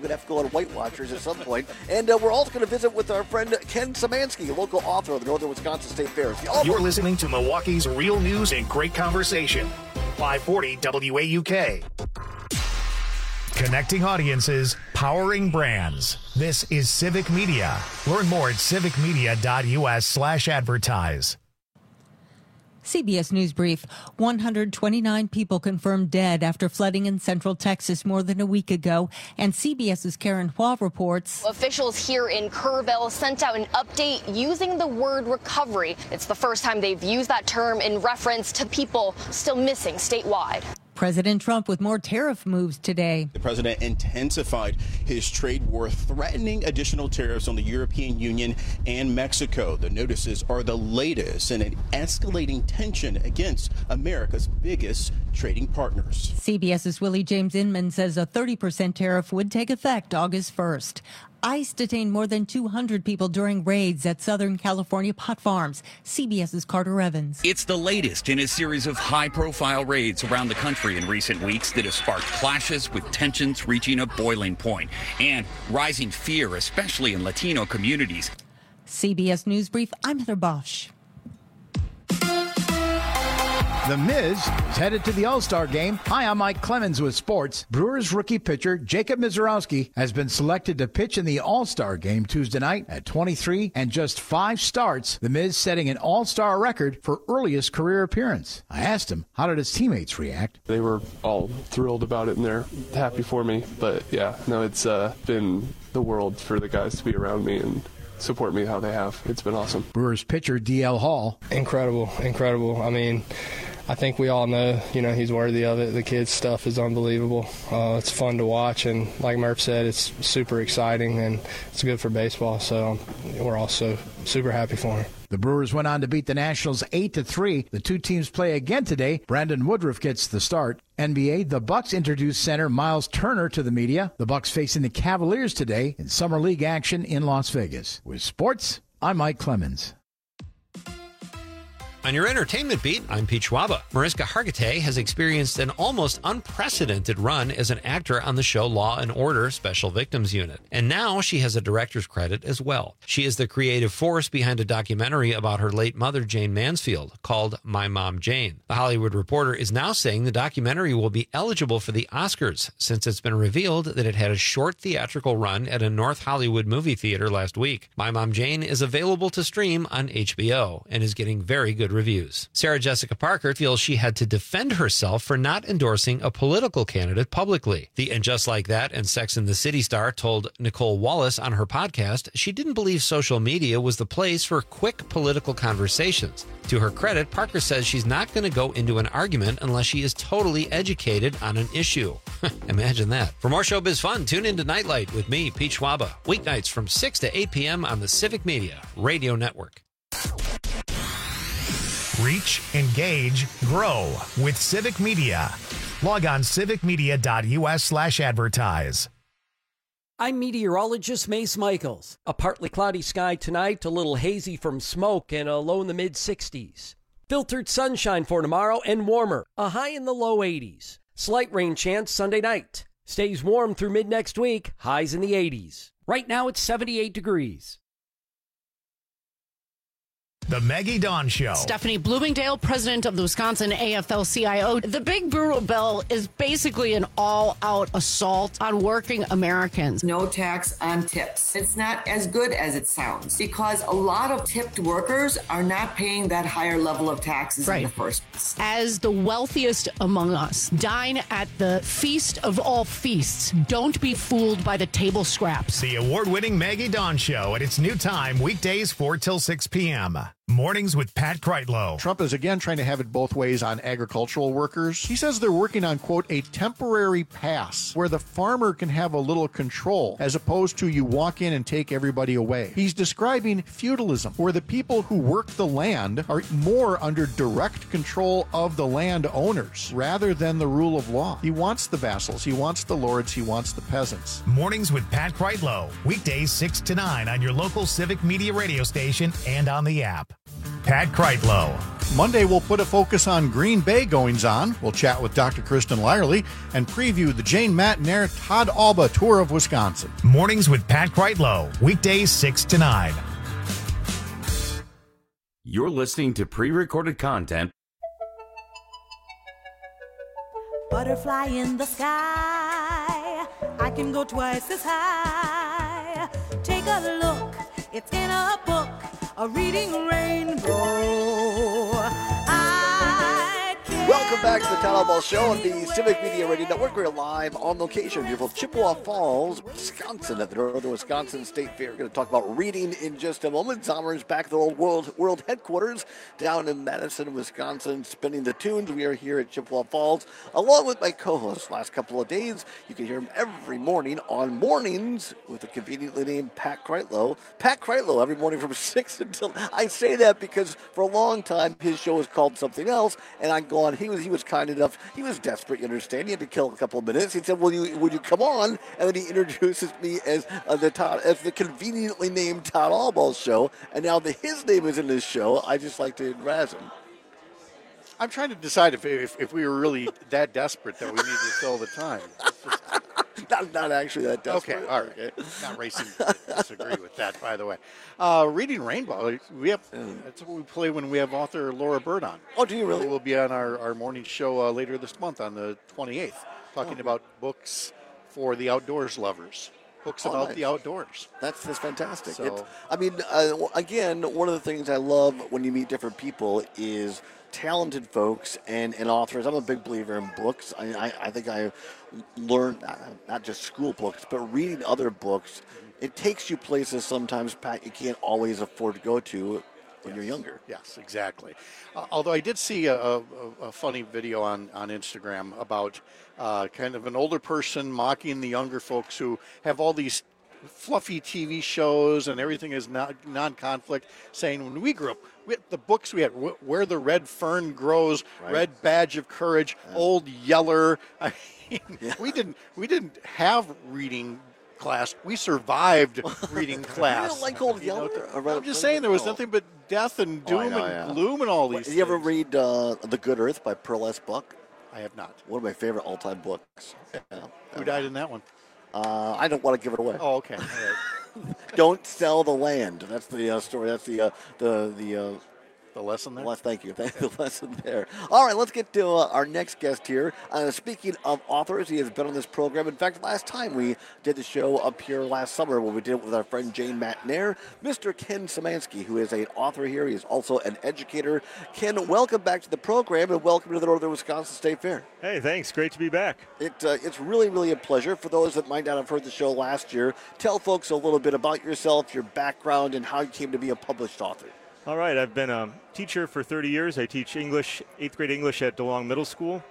Speaker 14: We're going to have to go on White Watchers at some point. And uh, we're also going to visit with our friend Ken Szymanski, a local author of the Northern Wisconsin State Fair.
Speaker 1: You're listening to Milwaukee's Real News and Great Conversation. five forty W A U K. Connecting audiences, powering brands. This is Civic Media. Learn more at civicmedia.us slash advertise.
Speaker 3: C B S News Brief. one hundred twenty-nine people confirmed dead after flooding in central Texas more than a week ago. And CBS's Karen Hua reports.
Speaker 7: Officials here in Kerrville sent out an update using the word recovery. It's the first time they've used that term in reference to people still missing statewide.
Speaker 3: President Trump with more tariff moves today.
Speaker 8: The president intensified his trade war, threatening additional tariffs on the European Union and Mexico. The notices are the latest in an escalating tension against America's biggest trading partners.
Speaker 3: CBS's Willie James Inman says a thirty percent tariff would take effect August first. ICE detained more than two hundred people during raids at Southern California pot farms. CBS's Carter Evans.
Speaker 9: It's the latest in a series of high-profile raids around the country in recent weeks that have sparked clashes with tensions reaching a boiling point and rising fear, especially in Latino communities.
Speaker 3: C B S News Brief, I'm Heather Bosch.
Speaker 10: The Miz is headed to the All-Star game. Hi, I'm Mike Clemens with sports. Brewers rookie pitcher Jacob Misiorowski has been selected to pitch in the All-Star game Tuesday night at twenty-three and just five starts. The Miz setting an All-Star record for earliest career appearance. I asked him, how did his teammates react?
Speaker 11: They were all thrilled about it and they're happy for me. But yeah, no, it's uh, been the world for the guys to be around me and support me how they have. It's been awesome.
Speaker 10: Brewers pitcher D L Hall.
Speaker 12: Incredible, incredible. I mean, I think we all know, you know, he's worthy of it. The kid's stuff is unbelievable. Uh, it's fun to watch, and like Murph said, it's super exciting, and it's good for baseball, so we're also super happy for him.
Speaker 10: The Brewers went on to beat the Nationals eight to three. The two teams play again today. Brandon Woodruff gets the start. N B A, the Bucks introduced center Miles Turner to the media. The Bucks facing the Cavaliers today in Summer League action in Las Vegas. With sports, I'm Mike Clemens.
Speaker 13: On your entertainment beat, I'm Pete Schwaba. Mariska Hargitay has experienced an almost unprecedented run as an actor on the show Law and Order Special Victims Unit. And now she has a director's credit as well. She is the creative force behind a documentary about her late mother, Jane Mansfield, called My Mom Jane. The Hollywood Reporter is now saying the documentary will be eligible for the Oscars since it's been revealed that it had a short theatrical run at a North Hollywood movie theater last week. My Mom Jane is available to stream on H B O and is getting very good reviews. Sarah Jessica Parker feels she had to defend herself for not endorsing a political candidate publicly. The And Just Like That and Sex and the City star told Nicole Wallace on her podcast she didn't believe social media was the place for quick political conversations. To her credit, Parker says she's not going to go into an argument unless she is totally educated on an issue. Imagine that. For more showbiz fun, tune into Nightlight with me, Pete Schwaba, weeknights from six to eight p.m. on the Civic Media Radio Network.
Speaker 1: Reach, engage, grow with Civic Media. Log on civicmedia.us slash advertise.
Speaker 15: I'm meteorologist Mace Michaels. A partly cloudy sky tonight, a little hazy from smoke, and a low in the mid sixties. Filtered sunshine for tomorrow and warmer, a high in the low eighties. Slight rain chance Sunday night. Stays warm through mid next week, highs in the eighties. Right now it's seventy-eight degrees.
Speaker 1: The Maggie Dawn Show.
Speaker 5: Stephanie Bloomingdale, president of the Wisconsin A F L C I O. The Big Burro Bill is basically an all-out assault on working Americans.
Speaker 6: No tax on tips. It's not as good as it sounds because a lot of tipped workers are not paying that higher level of taxes
Speaker 5: right.
Speaker 6: in the first place.
Speaker 5: As the wealthiest among us, dine at the feast of all feasts. Don't be fooled by the table scraps.
Speaker 1: The award-winning Maggie Dawn Show at its new time, weekdays four till six p.m. Mornings with Pat Kreitlow.
Speaker 16: Trump is again trying to have it both ways on agricultural workers. He says they're working on, quote, a temporary pass where the farmer can have a little control as opposed to you walk in and take everybody away. He's describing feudalism, where the people who work the land are more under direct control of the land owners rather than the rule of law. He wants the vassals, he wants the lords, he wants the peasants.
Speaker 1: Mornings with Pat Kreitlow. Weekdays six to nine on your local Civic Media radio station and on the app. Pat Kreitlow.
Speaker 16: Monday, we'll put a focus on Green Bay goings-on. We'll chat with Doctor Kristen Lyerly and preview the Jane Matnair Todd Alba Tour of Wisconsin.
Speaker 1: Mornings with Pat Kreitlow, weekdays six to nine.
Speaker 17: You're listening to pre-recorded content.
Speaker 4: Butterfly in the sky, I can go twice as high. Take a look, it's in a book, a reading rainbow. I can
Speaker 14: Welcome back to the Todd Alba Show on the Civic Media Radio Network. We're live on location, beautiful Chippewa Falls, Wisconsin, at the Northern Wisconsin State Fair. We're going to talk about reading in just a moment. Zomer's back at the old world, world headquarters down in Madison, Wisconsin, spinning the tunes. We are here at Chippewa Falls, along with my co-host last couple of days. You can hear him every morning on Mornings with the conveniently named Pat Kreitlow. Pat Kreitlow every morning from six until... I say that because for a long time his show was called something else, and I'm going... He was he was kind enough. He was desperate, you understand. He had to kill a couple of minutes. He said, "Will you would you come on?" And then he introduces me as uh, the Todd, as the conveniently named Todd Alba Show. And now that his name is in this show, I just like to razz him.
Speaker 16: I'm trying to decide if, if if we were really that desperate that we needed to fill the time.
Speaker 14: Not, not actually that desperate.
Speaker 16: Okay, all right. Okay. Not racing. Disagree with that, by the way. Uh, Reading Rainbow, we have. That's what we play when we have author Laura Bird on.
Speaker 14: Oh, do you really?
Speaker 16: We'll be on our, our morning show uh, later this month on the twenty-eighth, talking
Speaker 14: oh.
Speaker 16: about books for the outdoors lovers. Books
Speaker 14: oh,
Speaker 16: about
Speaker 14: nice.
Speaker 16: the outdoors.
Speaker 14: That's, that's fantastic.
Speaker 16: So,
Speaker 14: it's, I mean, uh, again, one of the things I love when you meet different people is talented folks and, and authors. I'm a big believer in books. I, I, I think I learned, not, not just school books, but reading other books. It takes you places sometimes, Pat, you can't always afford to go to when
Speaker 16: yes.
Speaker 14: you're younger.
Speaker 16: Yes, exactly. Uh, although I did see a, a, a funny video on, on Instagram about uh, kind of an older person mocking the younger folks who have all these fluffy T V shows and everything is not non-conflict, saying when we grew up, we had the books we had, Where the Red Fern Grows, right. Red Badge of Courage, yeah. Old Yeller. I mean, yeah. we didn't we didn't have reading class. We survived reading class.
Speaker 14: You don't like Old Yeller?
Speaker 16: You know, I'm just saying there was nothing but death and doom oh, know, and yeah. gloom and all these.
Speaker 14: Did
Speaker 16: things.
Speaker 14: You ever read uh, The Good Earth by Pearl S. Buck?
Speaker 16: I have not.
Speaker 14: One of my favorite all-time books. Yeah.
Speaker 16: Who died in that one?
Speaker 14: Uh, I don't want to give it away.
Speaker 16: Oh, okay. All right.
Speaker 14: Don't sell the land. That's the uh, story. That's the uh, the the uh,
Speaker 16: the lesson there.
Speaker 14: Well, thank you. Thank you. The lesson there. All right, let's get to uh, our next guest here. Uh, speaking of authors, he has been on this program. In fact, last time we did the show up here last summer, when we did it with our friend Jane Matnair, Mister Ken Szymanski, who is an author here. He is also an educator. Ken, welcome back to the program, and welcome to the Northern Wisconsin State Fair.
Speaker 19: Hey, thanks. Great to be back.
Speaker 14: It uh, it's really, really a pleasure. For those that might not have heard the show last year, tell folks a little bit about yourself, your background, and how you came to be a published author.
Speaker 19: All right, I've been a teacher for thirty years. I teach English, eighth grade English at DeLong Middle School.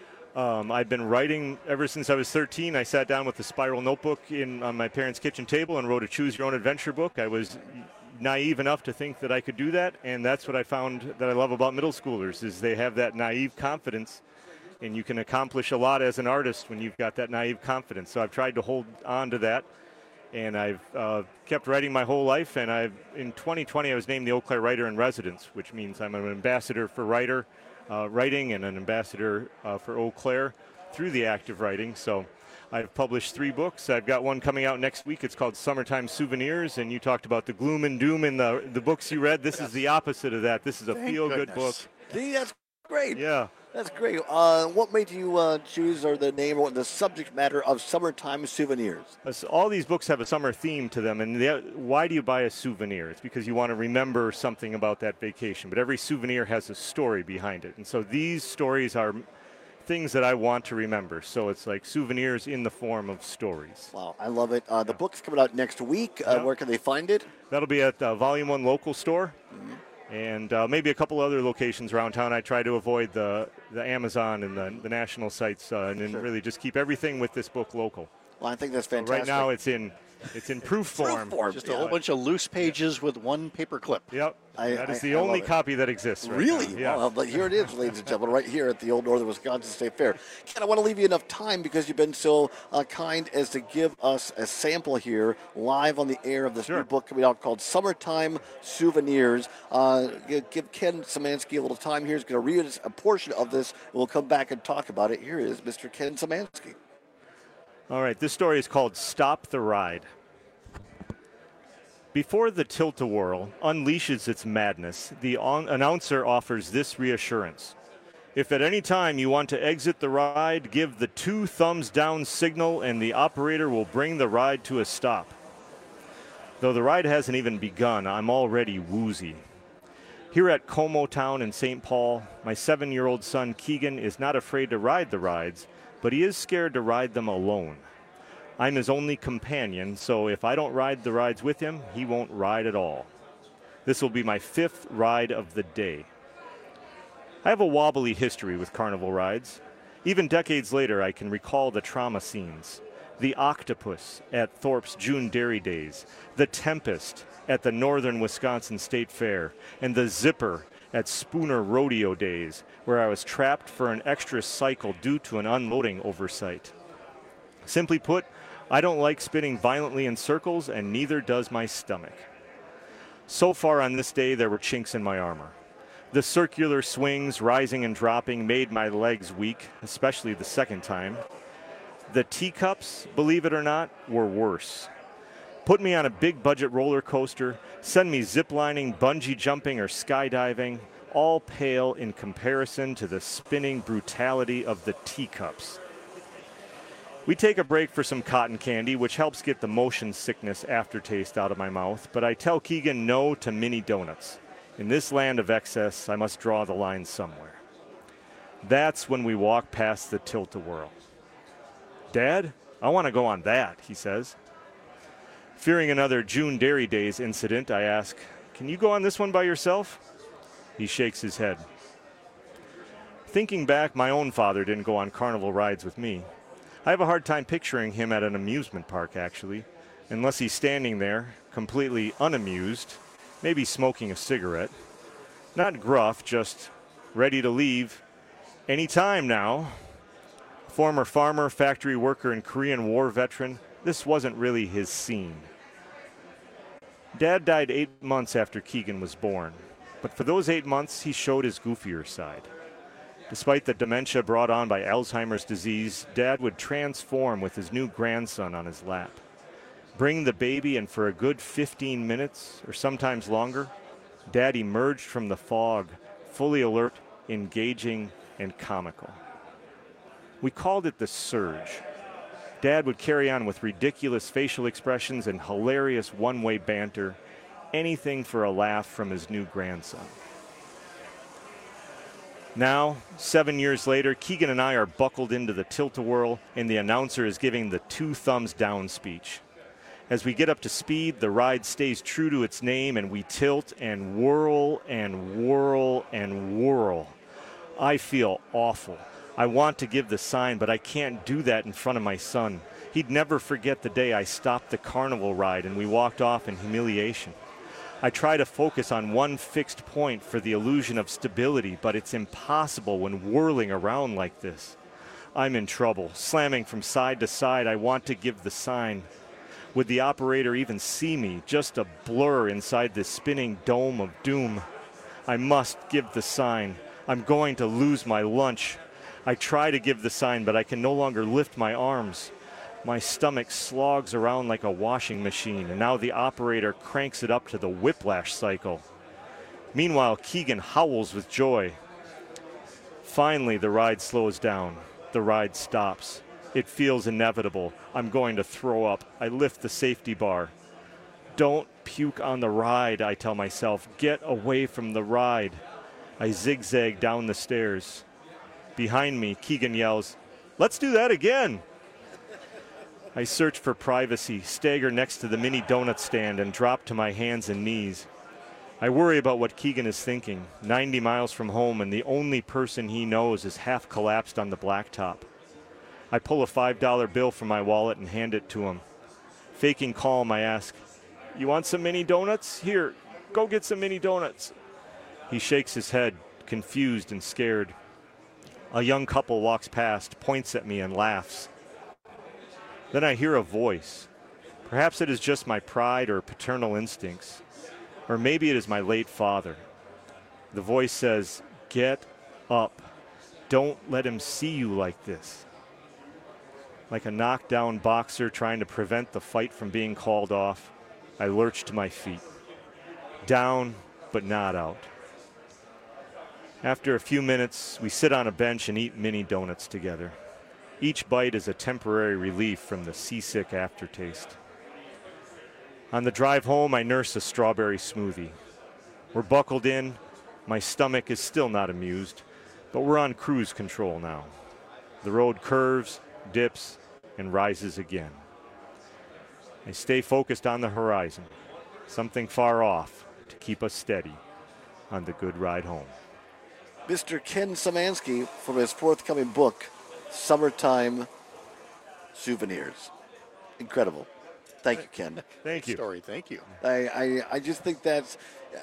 Speaker 19: Um, I've been writing ever since I was thirteen. I sat down with a spiral notebook in on my parents' kitchen table and wrote a Choose Your Own Adventure book. I was naive enough to think that I could do that, and that's what I found that I love about middle schoolers, is they have that naive confidence, and you can accomplish a lot as an artist when you've got that naive confidence. So I've tried to hold on to that. And I've uh, kept writing my whole life, and I've in twenty twenty I was named the Eau Claire Writer in Residence, which means I'm an ambassador for writer uh, writing and an ambassador uh, for Eau Claire through the act of writing. So I've published three books. I've got one coming out next week. It's called Summertime Souvenirs, and you talked about the gloom and doom in the, the books you read. This yes. is the opposite of that. This is a feel-good book.
Speaker 14: See, that's great.
Speaker 19: Yeah.
Speaker 14: That's great. Uh, what made you uh, choose or the name or the subject matter of Summertime Souvenirs?
Speaker 19: All these books have a summer theme to them, and why do you buy a souvenir? It's because you want to remember something about that vacation, but every souvenir has a story behind it. And so these stories are things that I want to remember. So it's like souvenirs in the form of stories.
Speaker 14: Wow, I love it. Uh, the book's coming out next week. Uh, yeah. Where can they find it?
Speaker 19: That'll be at the Volume one local store.
Speaker 14: Mm-hmm.
Speaker 19: And uh, maybe a couple other locations around town. I try to avoid the, the Amazon and the, the national sites uh, and then sure. really just keep everything with this book local.
Speaker 14: Well, I think that's fantastic.
Speaker 19: So right now it's in It's in proof form.
Speaker 14: Proof form. Just a whole bunch of loose pages with one paper clip.
Speaker 19: Yep.
Speaker 14: I,
Speaker 19: that is
Speaker 14: I,
Speaker 19: the
Speaker 14: I
Speaker 19: only
Speaker 14: it.
Speaker 19: copy that exists right
Speaker 14: Really?
Speaker 19: now. Yeah.
Speaker 14: Well, but here it is, ladies and gentlemen, right here at the Old Northern Wisconsin State Fair. Ken, I want to leave you enough time because you've been so uh, kind as to give us a sample here live on the air of this
Speaker 19: Sure.
Speaker 14: new book coming out called Summertime Souvenirs. Uh, give Ken Szymanski a little time here. He's going to read a portion of this, and we'll come back and talk about it. Here is Mister Ken Szymanski.
Speaker 19: All right, this story is called Stop the Ride. Before the tilt-a-whirl unleashes its madness, the on- announcer offers this reassurance. If at any time you want to exit the ride, give the two thumbs down signal and the operator will bring the ride to a stop. Though the ride hasn't even begun, I'm already woozy. Here at Como Town in Saint Paul, my seven-year-old son Keegan is not afraid to ride the rides, but he is scared to ride them alone. I'm his only companion, so if I don't ride the rides with him, he won't ride at all. This will be my fifth ride of the day. I have a wobbly history with carnival rides. Even decades later, I can recall the trauma scenes. The octopus at Thorpe's June Dairy Days, the Tempest at the Northern Wisconsin State Fair, and the Zipper at Spooner Rodeo Days, where I was trapped for an extra cycle due to an unloading oversight. Simply put, I don't like spinning violently in circles, and neither does my stomach. So far on this day, there were chinks in my armor. The circular swings, rising and dropping, made my legs weak, especially the second time. The teacups, believe it or not, were worse. Put me on a big budget roller coaster, send me ziplining, bungee jumping, or skydiving, all pale in comparison to the spinning brutality of the teacups. We take a break for some cotton candy, which helps get the motion sickness aftertaste out of my mouth, but I tell Keegan no to mini donuts. In this land of excess, I must draw the line somewhere. That's when we walk past the tilt-a-whirl. Dad, I want to go on that, he says. Fearing another June Dairy Days incident, I ask, can you go on this one by yourself? He shakes his head. Thinking back, my own father didn't go on carnival rides with me. I have a hard time picturing him at an amusement park, actually, unless he's standing there, completely unamused, maybe smoking a cigarette. Not gruff, just ready to leave any time now. Former farmer, factory worker, and Korean War veteran, this wasn't really his scene. Dad died eight months after Keegan was born, but for those eight months, he showed his goofier side. Despite the dementia brought on by Alzheimer's disease, Dad would transform with his new grandson on his lap. Bring the baby, and for a good fifteen minutes, or sometimes longer, Dad emerged from the fog, fully alert, engaging, and comical. We called it the surge. Dad would carry on with ridiculous facial expressions and hilarious one-way banter, anything for a laugh from his new grandson. Now, seven years later, Keegan and I are buckled into the tilt-a-whirl, and the announcer is giving the two thumbs down speech. As we get up to speed, the ride stays true to its name, and we tilt and whirl and whirl and whirl. I feel awful. I want to give the sign, but I can't do that in front of my son. He'd never forget the day I stopped the carnival ride and we walked off in humiliation. I try to focus on one fixed point for the illusion of stability, but it's impossible when whirling around like this. I'm in trouble. Slamming from side to side, I want to give the sign. Would the operator even see me? Just a blur inside this spinning dome of doom. I must give the sign. I'm going to lose my lunch. I try to give the sign, but I can no longer lift my arms. My stomach slogs around like a washing machine, and now the operator cranks it up to the whiplash cycle. Meanwhile, Keegan howls with joy. Finally, the ride slows down. The ride stops. It feels inevitable. I'm going to throw up. I lift the safety bar. Don't puke on the ride, I tell myself. Get away from the ride. I zigzag down the stairs. Behind me, Keegan yells, "Let's do that again." I search for privacy, stagger next to the mini donut stand, and drop to my hands and knees. I worry about what Keegan is thinking, ninety miles from home, and the only person he knows is half collapsed on the blacktop. I pull a five dollar bill from my wallet and hand it to him. Faking calm, I ask, "You want some mini donuts? Here, go get some mini donuts." He shakes his head, confused and scared. A young couple walks past, points at me and laughs. Then I hear a voice. Perhaps it is just my pride or paternal instincts, or maybe it is my late father. The voice says, "Get up. Don't let him see you like this." Like a knockdown boxer trying to prevent the fight from being called off, I lurch to my feet. Down, but not out. After a few minutes, we sit on a bench and eat mini donuts together. Each bite is a temporary relief from the seasick aftertaste. On the drive home, I nurse a strawberry smoothie. We're buckled in. My stomach is still not amused, but we're on cruise control now. The road curves, dips, and rises again. I stay focused on the horizon, something far off to keep us steady on the good ride home.
Speaker 14: Mister Ken Szymanski from his forthcoming book, Summertime Souvenirs. Incredible. Thank you, Ken.
Speaker 19: Thank you.
Speaker 16: Story. Thank you.
Speaker 14: I, I, I just think that's,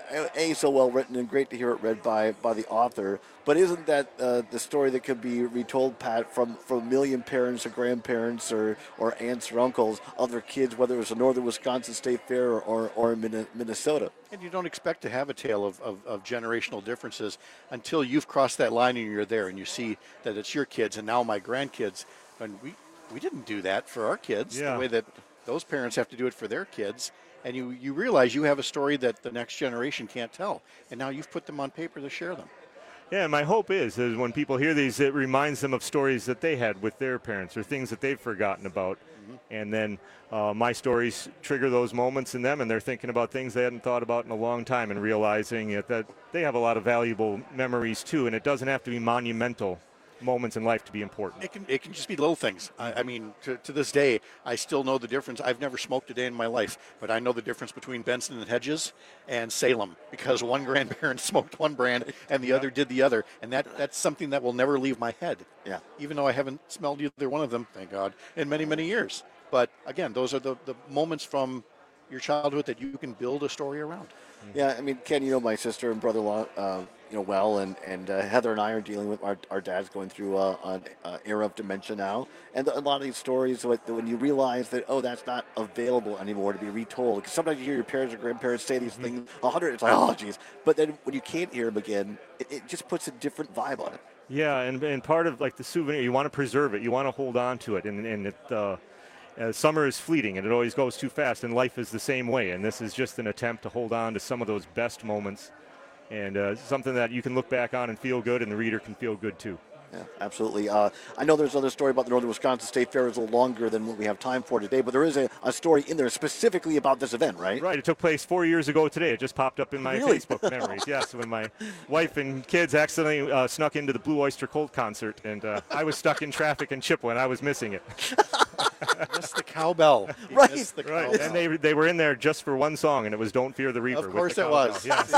Speaker 14: A, so well written and great to hear it read by, by the author. But isn't that uh, the story that could be retold, Pat, from, from a million parents or grandparents or, or aunts or uncles of their kids, whether it was the Northern Wisconsin State Fair or, or, or in Minnesota?
Speaker 16: And you don't expect to have a tale of, of, of generational differences until you've crossed that line and you're there and you see that it's your kids and now my grandkids. And we, we didn't do that for our kids
Speaker 19: yeah.
Speaker 16: the way that those parents have to do it for their kids. And you, you realize you have a story that the next generation can't tell. And now you've put them on paper to share them.
Speaker 19: Yeah, my hope is, is when people hear these, it reminds them of stories that they had with their parents or things that they've forgotten about. Mm-hmm. And then uh, my stories trigger those moments in them, and they're thinking about things they hadn't thought about in a long time and realizing it, that they have a lot of valuable memories, too. And it doesn't have to be monumental moments in life to be important.
Speaker 16: It can it can just be little things. I, I mean, to, to this day, I still know the difference. I've never smoked a day in my life, but I know the difference between Benson and Hedges and Salem because one grandparent smoked one brand and the yeah. other did the other, and that that's something that will never leave my head.
Speaker 14: Yeah.
Speaker 16: Even though I haven't smelled either one of them, thank God, in many, many years. But again, those are the, the moments from your childhood that you can build a story around.
Speaker 14: Yeah, I mean, Ken, you know my sister and brother-in-law, uh, you know, well, and, and uh, Heather and I are dealing with our, our dad's going through uh, an uh, era of dementia now. And a lot of these stories, when you realize that, oh, that's not available anymore to be retold. Because sometimes you hear your parents or grandparents say these mm-hmm. things a hundred, it's like, oh, geez. But then when you can't hear them again, it, it just puts a different vibe on it.
Speaker 19: Yeah, and, and part of, like, the souvenir, you want to preserve it. You want to hold on to it. And, and it, uh, uh, summer is fleeting, and it always goes too fast, and life is the same way. And this is just an attempt to hold on to some of those best moments. And uh, something that you can look back on and feel good, and the reader can feel good, too.
Speaker 14: Yeah, absolutely. Uh, I know there's another story about the Northern Wisconsin State Fair. It's a little longer than what we have time for today, but there is a, a story in there specifically about this event, right?
Speaker 19: Right. It took place four years ago today. It just popped up in my
Speaker 14: really?
Speaker 19: Facebook memories. Yes, when my wife and kids accidentally uh, snuck into the Blue Oyster Cult concert, and uh, I was stuck in traffic in Chippewa, and I was missing it.
Speaker 16: Missed the cowbell.
Speaker 14: Right.
Speaker 16: The
Speaker 19: right.
Speaker 16: cowbell.
Speaker 19: And they they were in there just for one song, and it was "Don't Fear the Reaper."
Speaker 16: Of course
Speaker 19: it
Speaker 16: was.
Speaker 19: Yes.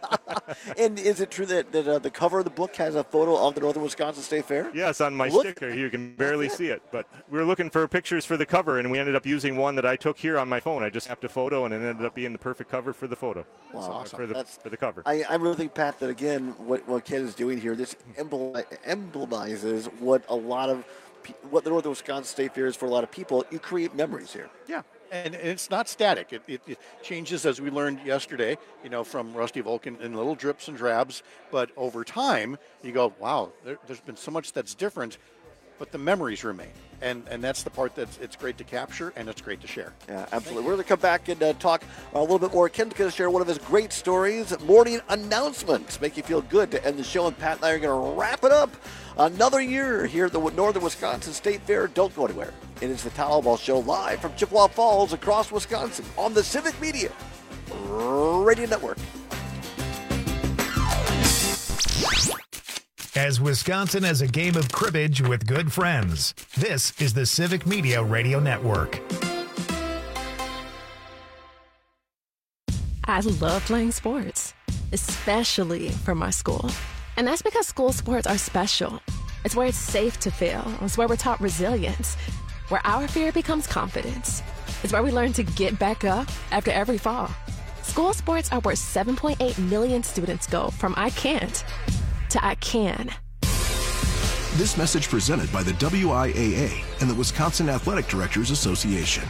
Speaker 14: And is it true that, that uh, the cover of the book has a photo of the Northern Wisconsin State Fair?
Speaker 19: Yes, on my
Speaker 14: Look.
Speaker 19: sticker. You can barely see it. But we were looking for pictures for the cover, and we ended up using one that I took here on my phone. I just snapped a photo, and it ended up being the perfect cover for the photo.
Speaker 14: Wow.
Speaker 19: So,
Speaker 14: Awesome.
Speaker 19: For the,
Speaker 14: That's,
Speaker 19: for the cover.
Speaker 14: I, I really think, Pat, that, again, what, what Ken is doing here, this emblem, emblemizes what a lot of what the Northern Wisconsin State Fair is for a lot of people. You create memories here.
Speaker 16: Yeah, and, and it's not static. It, it, it changes, as we learned yesterday, you know, from Rusty Vulcan in little drips and drabs. But over time, you go, wow, there, there's been so much that's different, but the memories remain. And and that's the part that's it's great to capture and it's great to share.
Speaker 14: Yeah, absolutely. We're going to come back and uh, talk a little bit more. Ken's going to share one of his great stories, morning announcements. Make you feel good to end the show. And Pat and I are going to wrap it up. Another year here at the Northern Wisconsin State Fair. Don't go anywhere. It is the Tal Ball Show live from Chippewa Falls across Wisconsin on the Civic Media Radio Network.
Speaker 1: As Wisconsin has a game of cribbage with good friends, this is the Civic Media Radio Network.
Speaker 18: I love playing sports, especially for my school. And that's because school sports are special. It's where it's safe to fail. It's where we're taught resilience, where our fear becomes confidence. It's where we learn to get back up after every fall. School sports are where seven point eight million students go from I can't to I can.
Speaker 20: This message presented by the W I A A and the Wisconsin Athletic Directors Association.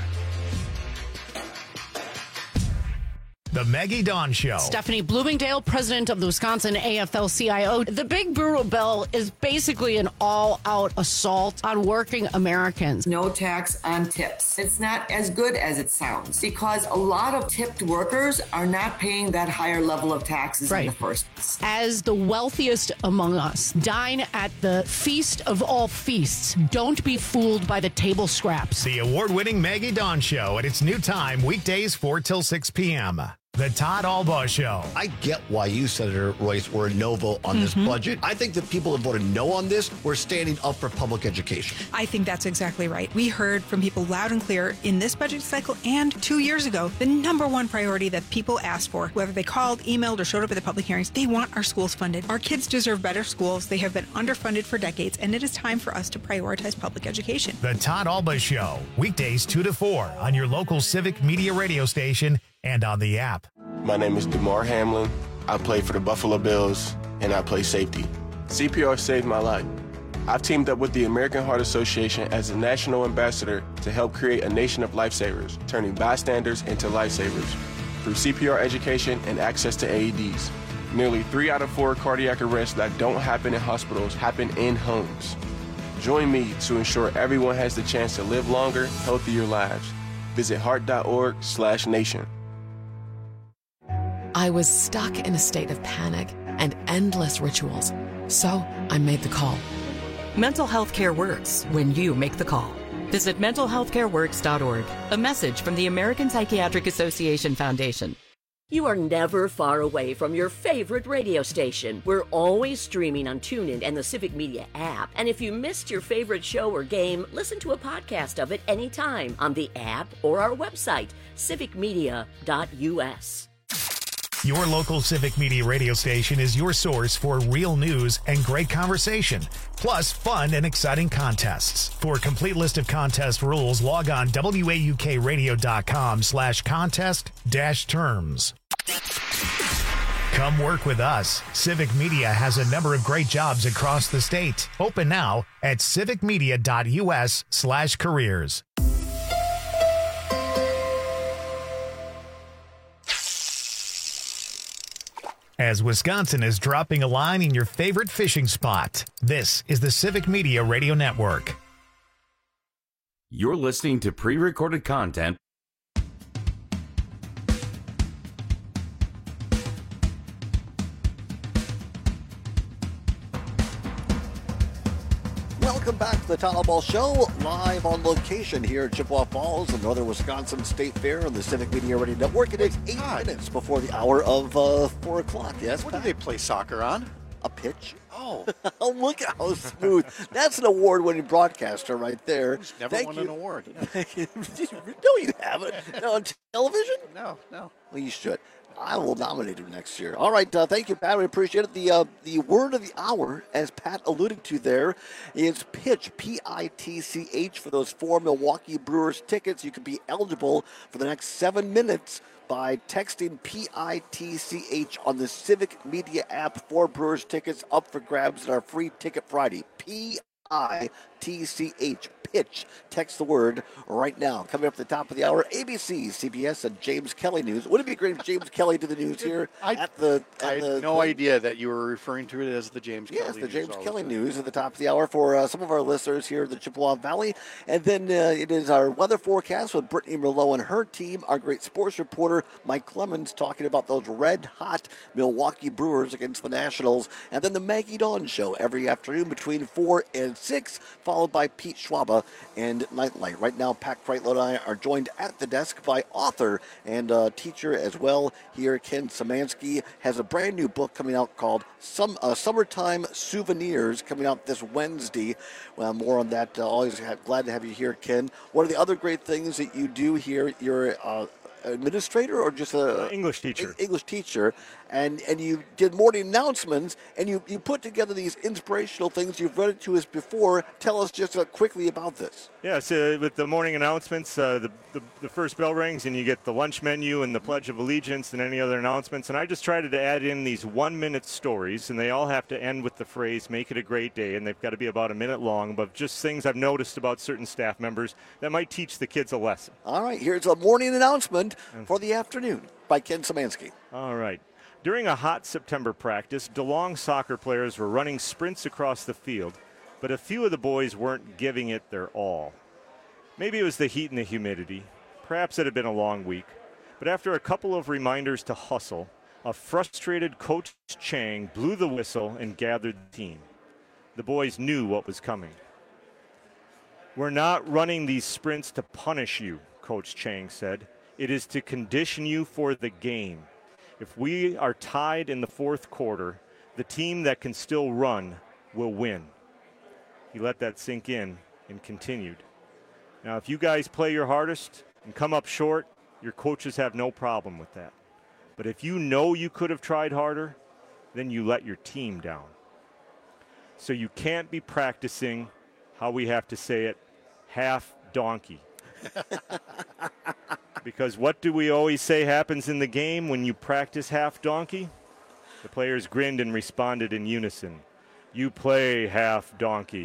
Speaker 1: The Maggie Dawn Show.
Speaker 5: Stephanie Bloomingdale, president of the Wisconsin A F L C I O. The Big Burro Bill is basically an all-out assault on working Americans.
Speaker 6: No tax on tips. It's not as good as it sounds because a lot of tipped workers are not paying that higher level of taxes
Speaker 5: Right.
Speaker 6: in the first place.
Speaker 5: As the wealthiest among us, dine at the feast of all feasts. Don't be fooled by the table scraps.
Speaker 1: The award-winning Maggie Dawn Show at its new time, weekdays four till six p.m. The Todd Albaugh Show.
Speaker 21: I get why you, Senator Royce, were a no vote on this
Speaker 22: Mhm.
Speaker 21: budget. I think the people that voted no on this were standing up for public education.
Speaker 22: I think that's exactly right. We heard from people loud and clear in this budget cycle and two years ago, the number one priority that people asked for, whether they called, emailed, or showed up at the public hearings, they want our schools funded. Our kids deserve better schools. They have been underfunded for decades, and it is time for us to prioritize public education.
Speaker 1: The Todd Albaugh Show, weekdays two to four on your local Civic Media radio station and on the app.
Speaker 23: My name is DeMar Hamlin. I play for the Buffalo Bills, and I play safety. C P R saved my life. I've teamed up with the American Heart Association as a national ambassador to help create a nation of lifesavers, turning bystanders into lifesavers through C P R education and access to A E Ds. Nearly three out of four cardiac arrests that don't happen in hospitals happen in homes. Join me to ensure everyone has the chance to live longer, healthier lives. Visit heart.org slash nation.
Speaker 24: I was stuck in a state of panic and endless rituals, so I made the call.
Speaker 25: Mental health care works when you make the call. Visit mental health care works dot org. A message from the American Psychiatric Association Foundation.
Speaker 26: You are never far away from your favorite radio station. We're always streaming on TuneIn and the Civic Media app. And if you missed your favorite show or game, listen to a podcast of it anytime on the app or our website, civic media dot u s.
Speaker 1: Your local Civic Media radio station is your source for real news and great conversation, plus fun and exciting contests. For a complete list of contest rules, log on W A U K radio dot com slash contest dash terms. Come work with us. Civic Media has a number of great jobs across the state. Open now at civic media dot u s slash careers. As Wisconsin is dropping a line in your favorite fishing spot, this is the Civic Media Radio Network.
Speaker 17: You're listening to pre-recorded content.
Speaker 14: Welcome back to the Todd Albaugh Show, live on location here at Chippewa Falls, the Northern Wisconsin State Fair on the Civic Media Radio Network. It is eight minutes before the hour of uh, four o'clock. Yes,
Speaker 16: what do they play soccer on?
Speaker 14: A pitch.
Speaker 16: Oh.
Speaker 14: Look at how smooth. That's an award-winning broadcaster right there.
Speaker 16: He's never
Speaker 14: Thank
Speaker 16: won
Speaker 14: you.
Speaker 16: an award.
Speaker 14: No, you haven't. No, on television?
Speaker 16: No, no.
Speaker 14: Well, you should. I will nominate him next year. All right, uh, thank you, Pat. We appreciate it. The uh, the word of the hour, as Pat alluded to there, is pitch, P I T C H, for those four Milwaukee Brewers tickets. You could be eligible for the next seven minutes by texting P I T C H on the Civic Media app. Four Brewers tickets up for grabs at our free Ticket Friday. P I T C H. Pitch. Text the word right now. Coming up at the top of the hour, A B C, C B S, and James Kelly News. Wouldn't it be great if James Kelly did the news here
Speaker 16: I,
Speaker 14: at the... At
Speaker 16: I had
Speaker 14: the,
Speaker 16: no idea that you were referring to it as the James
Speaker 14: yes,
Speaker 16: Kelly
Speaker 14: the
Speaker 16: News.
Speaker 14: James
Speaker 16: all
Speaker 14: Kelly
Speaker 16: the time.
Speaker 14: News at the top of the hour for uh, some of our listeners here in the Chippewa Valley. And then uh, it is our weather forecast with Brittany Merlot and her team. Our great sports reporter, Mike Clemens, talking about those red-hot Milwaukee Brewers against the Nationals. And then the Maggie Dawn Show every afternoon between four and six, followed by Pete Schwaba and Nightlight. Right now, Pat Kreitlow and I are joined at the desk by author and uh, teacher as well here. Ken Szymanski has a brand new book coming out called Some uh, Summertime Souvenirs, coming out this Wednesday. Well, more on that. Uh, always have, glad to have you here, Ken. One of the other great things that you do here, you're uh, administrator or just a
Speaker 19: uh, English teacher.
Speaker 14: English teacher, and and you did morning announcements, and you you put together these inspirational things. You've read it to us before. Tell us just uh, quickly about this.
Speaker 19: Yeah, so with the morning announcements, uh, the, the the first bell rings, and you get the lunch menu and the Pledge of Allegiance and any other announcements. And I just tried to add in these one-minute stories, and they all have to end with the phrase "Make it a great day," and they've got to be about a minute long, but just things I've noticed about certain staff members that might teach the kids a lesson.
Speaker 14: All right, here's a morning announcement for the afternoon by Ken Szymanski.
Speaker 19: All right. During a hot September practice, DeLong soccer players were running sprints across the field, but a few of the boys weren't giving it their all. Maybe it was the heat and the humidity. Perhaps it had been a long week. But after a couple of reminders to hustle, a frustrated Coach Chang blew the whistle and gathered the team. The boys knew what was coming. "We're not running these sprints to punish you," Coach Chang said. "It is to condition you for the game. If we are tied in the fourth quarter, the team that can still run will win." He let that sink in and continued. "Now, if you guys play your hardest and come up short, your coaches have no problem with that. But if you know you could have tried harder, then you let your team down. So you can't be practicing, how we have to say it, half donkey." Because what do we always say happens in the game when you practice half donkey? The players grinned and responded in unison. "You play half donkey."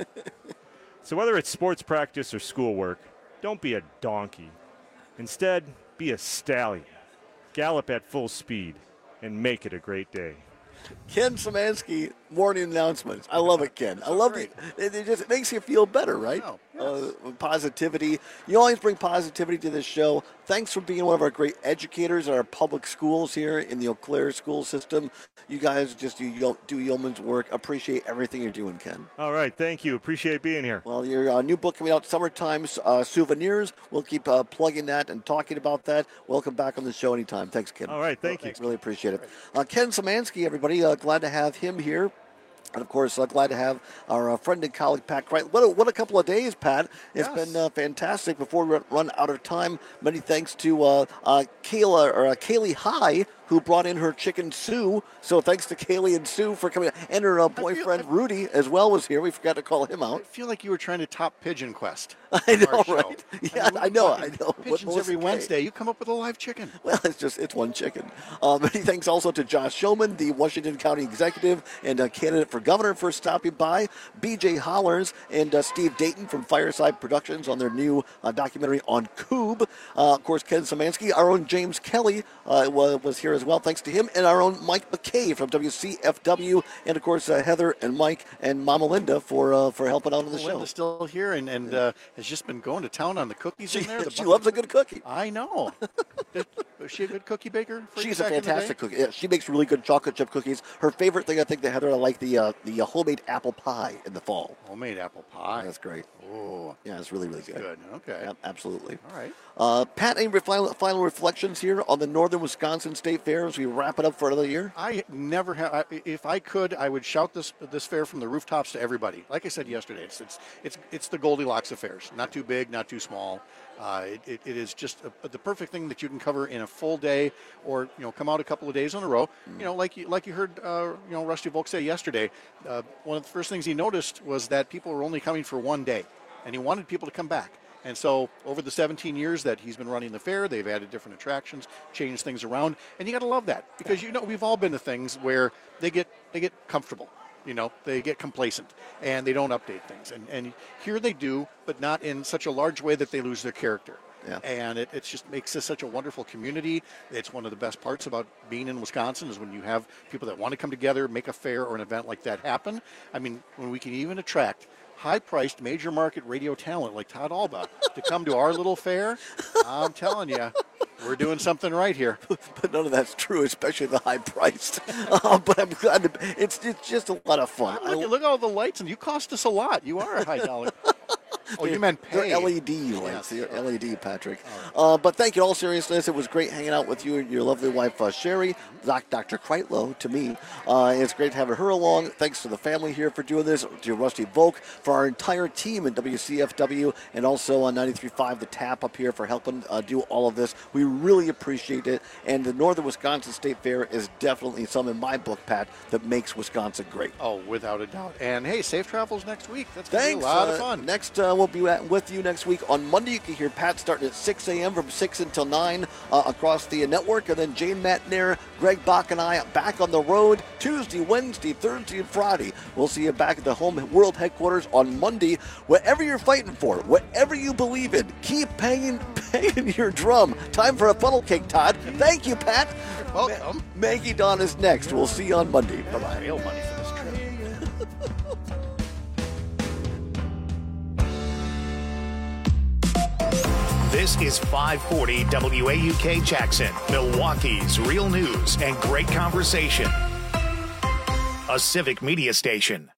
Speaker 19: So whether it's sports practice or schoolwork, don't be a donkey. Instead, be a stallion. Gallop at full speed and make it a great day.
Speaker 14: Ken Szymanski, morning announcements. I love it, Ken. I love it. It, it just it makes you feel better, right?
Speaker 16: Oh,
Speaker 14: yes. uh, positivity. You always bring positivity to this show. Thanks for being one of our great educators at our public schools here in the Eau Claire school system. You guys just do, do yeoman's work. Appreciate everything you're doing, Ken.
Speaker 19: All right. Thank you. Appreciate being here.
Speaker 14: Well, your uh, new book coming out, Summertime uh, Souvenirs. We'll keep uh, plugging that and talking about that. Welcome back on the show anytime. Thanks, Ken.
Speaker 19: All right. Thank
Speaker 14: well,
Speaker 19: you.
Speaker 14: Really appreciate it. Uh, Ken Szymanski, everybody. Uh, glad to have him here. And, of course, uh, glad to have our uh, friend and colleague, Pat Wright. What a, what a couple of days, Pat. It's
Speaker 16: yes.
Speaker 14: been uh, fantastic. Before we run out of time, many thanks to uh, uh, Kayla, or uh, Kaylee High, who brought in her chicken Sue. So thanks to Kaylee and Sue for coming. And her uh, boyfriend, feel, I, Rudy, as well, was here. We forgot to call him out.
Speaker 16: I feel like you were trying to top Pigeon Quest.
Speaker 14: I know, right? Yeah, I, mean, I know, I know.
Speaker 16: Pigeons every Wednesday. You come up with a live chicken.
Speaker 14: Well, it's just, it's one chicken. Um, many thanks also to Josh Showman, the Washington County Executive and uh, candidate for governor, for stopping by. B J Hollers and uh, Steve Dayton from Fireside Productions on their new uh, documentary on Coob. Uh, of course, Ken Szymanski, our own James Kelly uh, was, was here as well. Thanks to him, and our own Mike McKay from W C F W, and of course uh, Heather and Mike and Mama Linda for uh, for helping out on the
Speaker 16: Linda's
Speaker 14: show.
Speaker 16: Linda's still here and, and uh, has just been going to town on the cookies
Speaker 14: she,
Speaker 16: in there. The
Speaker 14: she loves a good cookie.
Speaker 16: I know. Is she a good cookie baker? For
Speaker 14: She's
Speaker 16: you
Speaker 14: a
Speaker 16: back
Speaker 14: fantastic cookie. Yeah, she makes really good chocolate chip cookies. Her favorite thing, I think, that Heather, I like the uh, the uh, homemade apple pie in the fall.
Speaker 16: Homemade apple pie.
Speaker 14: That's great.
Speaker 16: Oh,
Speaker 14: yeah, it's really really good.
Speaker 16: Good. Okay.
Speaker 14: Yeah, absolutely.
Speaker 16: All right.
Speaker 14: Uh, Pat, any final, final reflections here on the Northern Wisconsin State Fair as we wrap it up for another year?
Speaker 16: I never have. If I could, I would shout this this fair from the rooftops to everybody. Like I said yesterday, it's it's it's, it's the Goldilocks of fairs. Not too big, not too small. Uh, it, it, it is just a, the perfect thing that you can cover in a full day, or you know, come out a couple of days in a row. Mm. You know, like you like you heard, uh, you know, Rusty Volk say yesterday. Uh, one of the first things he noticed was that people were only coming for one day, and he wanted people to come back. And so over the seventeen years that he's been running the fair, they've added different attractions, changed things around, and you got to love that because you know we've all been to things where they get they get comfortable. You know, they get complacent and they don't update things. And, and here they do, but not in such a large way that they lose their character.
Speaker 14: Yeah.
Speaker 16: And it, it just makes this such a wonderful community. It's one of the best parts about being in Wisconsin is when you have people that want to come together, make a fair or an event like that happen. I mean, when we can even attract high-priced major market radio talent like Todd Alba to come to our little fair, I'm telling you, we're doing something right here.
Speaker 14: But none of that's true, especially the high-priced. uh, but I'm glad to, it's it's just a lot of fun.
Speaker 16: Look, look at all the lights, and you cost us a lot. You are a high dollar. Oh, you meant pay.
Speaker 14: They're L E D lights. They're L E D, Patrick. Uh, but thank you in all seriousness. It was great hanging out with you and your lovely wife, uh, Sherry, Doc, Doctor Kreitlow, to me. Uh, it's great having her along. Thanks to the family here for doing this, to Rusty Volk, for our entire team at W C F W, and also on ninety-three point five, The Tap up here for helping uh, do all of this. We really appreciate it. And the Northern Wisconsin State Fair is definitely some, in my book, Pat, that makes Wisconsin great.
Speaker 16: Oh, without a doubt. And hey, safe travels next week. That's going to be
Speaker 14: Thanks.
Speaker 16: a lot
Speaker 14: uh,
Speaker 16: of fun.
Speaker 14: Next, uh, we'll be at, with you next week. On Monday, you can hear Pat starting at six a.m. from six until nine uh, across the network. And then Jane Matnair, Greg Bach, and I back on the road Tuesday, Wednesday, Thursday, and Friday. We'll see you back at the home world headquarters on Monday. Whatever you're fighting for, whatever you believe in, keep banging, banging your drum. Time for a funnel cake, Todd. Thank you, Pat.
Speaker 16: You're welcome.
Speaker 14: Ma- Maggie Dawn is next. We'll see you on Monday. Bye-bye.
Speaker 16: Real money for this trip.
Speaker 1: This is five forty W A U K Jackson, Milwaukee's real news and great conversation. A civic media station.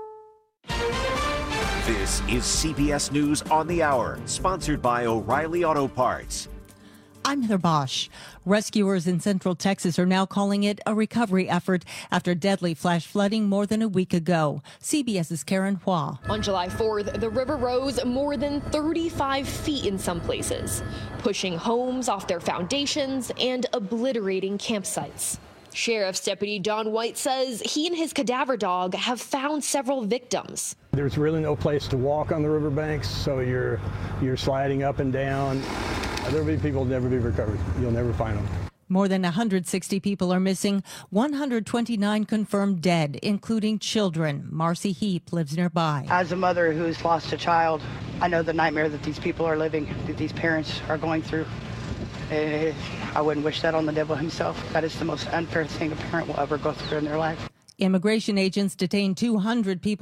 Speaker 2: This is C B S News on the Hour, sponsored by O'Reilly Auto Parts.
Speaker 3: I'm Heather Bosch. Rescuers in Central Texas are now calling it a recovery effort after deadly flash flooding more than a week ago. CBS's Karen Hua.
Speaker 7: On July fourth, the river rose more than thirty-five feet in some places, pushing homes off their foundations and obliterating campsites. Sheriff's Deputy Don White says he and his cadaver dog have found several victims.
Speaker 8: There's really no place to walk on the riverbanks, so you're you're sliding up and down. There'll be people never be recovered. You'll never find them.
Speaker 3: More than one hundred sixty people are missing, one hundred twenty-nine confirmed dead, including children. Marcy Heap lives nearby.
Speaker 9: As a mother who's lost a child, I know the nightmare that these people are living, that these parents are going through. Uh, I wouldn't wish that on the devil himself. That is the most unfair thing a parent will ever go through in their life.
Speaker 3: Immigration agents detained two hundred people